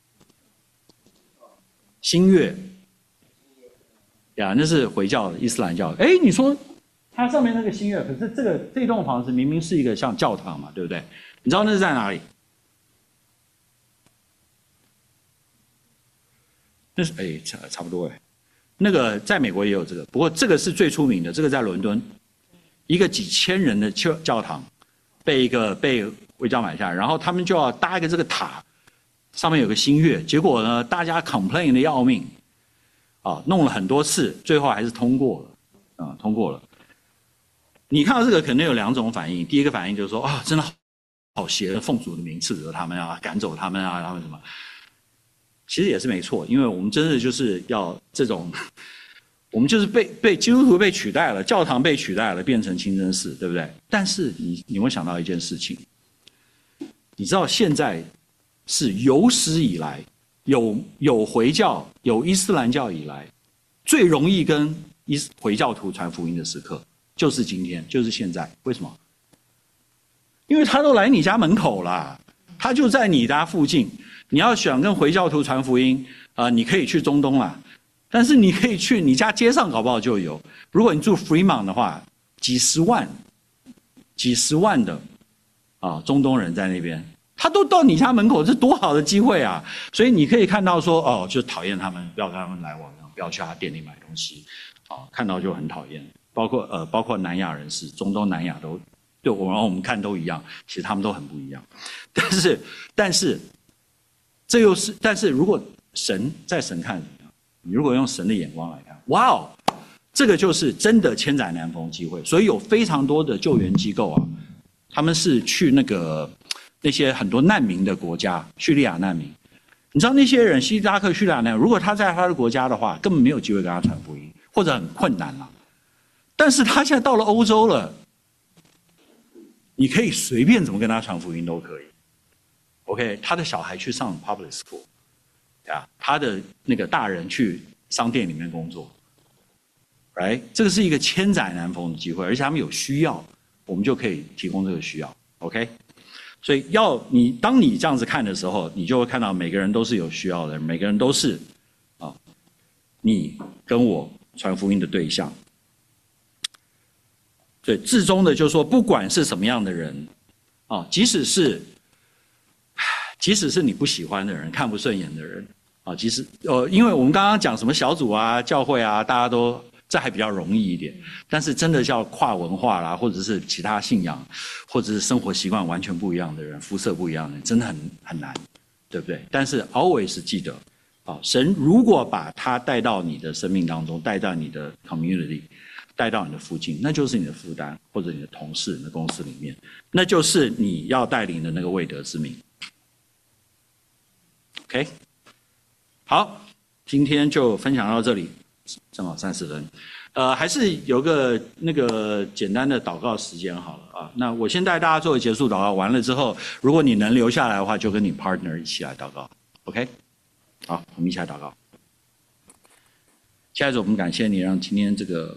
Speaker 1: 新月。呀，那是回教的伊斯兰教。哎，你说它上面那个新月，可是这个这栋房子明明是一个像教堂嘛，对不对？你知道那是在哪里？那是哎，差差不多哎。那个在美国也有这个，不过这个是最出名的，这个在伦敦，一个几千人的教教堂，被一个被回教买下来，然后他们就要搭一个这个塔，上面有个新月，结果呢，大家 complain 的要命。啊，弄了很多次，最后还是通过了，啊，通过了。你看到这个可能有两种反应，第一个反应就是说啊，真的好邪，奉主的名斥责他们啊，赶走他们啊，他们什么？其实也是没错，因为我们真的就是要这种，我们就是被被基督徒被取代了，教堂被取代了，变成清真寺，对不对？但是你你会想到一件事情，你知道现在是有史以来。有有回教、有伊斯兰教以来，最容易跟伊斯回教徒传福音的时刻，就是今天，就是现在。为什么？因为他都来你家门口了，他就在你家附近。你要想跟回教徒传福音啊、呃，你可以去中东啦，但是你可以去你家街上，搞不好就有。如果你住 Fremont 的话，几十万、几十万的啊中东人在那边。他都到你家门口，这多好的机会啊！所以你可以看到说，哦，就讨厌他们，不要跟他们来往，不要去他店里买东西，啊，看到就很讨厌。包括呃，包括南亚人士，中东南亚都，对我们我们看都一样，其实他们都很不一样。但是，但是，这又是，但是如果神在神看怎么样？你如果用神的眼光来看，哇哦，这个就是真的千载难逢机会。所以有非常多的救援机构啊，他们是去那个。那些很多难民的国家，叙利亚难民，你知道那些人，希拉克、叙利亚难民，如果他在他的国家的话，根本没有机会跟他传福音，或者很困难了。但是他现在到了欧洲了，你可以随便怎么跟他传福音都可以。OK， 他的小孩去上 public school， 啊，他的那个大人去商店里面工作 ，right， 这个是一个千载难逢的机会，而且他们有需要，我们就可以提供这个需要 ，OK。所以要你当你这样子看的时候，你就会看到每个人都是有需要的，每个人都是啊，你跟我传福音的对象。 所以至终的就是说，不管是什么样的人，啊，即使是，即使是你不喜欢的人、看不顺眼的人，啊，即使呃，因为我们刚刚讲什么小组啊、教会啊，大家都这还比较容易一点，但是真的叫跨文化啦，或者是其他信仰，或者是生活习惯完全不一样的人、肤色不一样的人，真的很很难，对不对？但是 always 记得，啊，神如果把他带到你的生命当中，带到你的 community。带到你的附近，那就是你的负担，或者你的同事、你的公司里面，那就是你要带领的那个未得之民。OK， 好，今天就分享到这里，正好三十分。呃，还是有个那个简单的祷告时间好了啊。那我先带大家做个结束祷告，完了之后，如果你能留下来的话，就跟你 partner 一起来祷告。OK， 好，我们一起来祷告。亲爱的主，我们感谢你，让今天这个。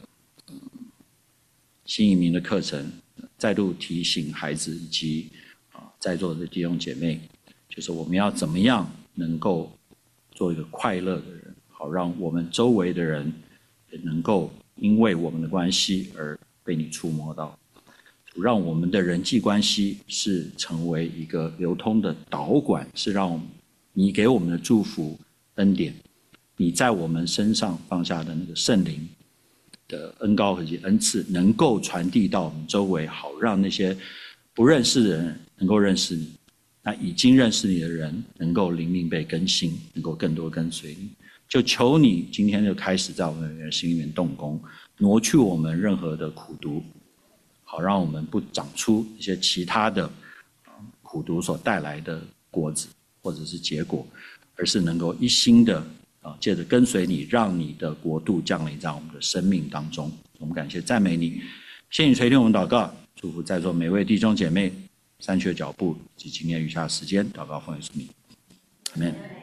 Speaker 1: 新移民的课程再度提醒孩子以及啊在座的弟兄姐妹，就是我们要怎么样能够做一个快乐的人，好让我们周围的人也能够因为我们的关系而被你触摸到，让我们的人际关系是成为一个流通的导管，是让你给我们的祝福恩典，你在我们身上放下的那个圣灵的恩膏和恩赐能够传递到我们周围，好让那些不认识的人能够认识你，那已经认识你的人能够灵命被更新，能够更多跟随你。就求你今天就开始在我们的心里面动工，挪去我们任何的苦毒，好让我们不长出一些其他的苦毒所带来的果子或者是结果，而是能够一心的啊，借着跟随你，让你的国度降临在我们的生命当中。我们感谢赞美你，谢谢你垂听我们祷告，祝福在座每位弟兄姐妹三去的脚步及今天余下的时间，祷告奉耶稣名，阿们。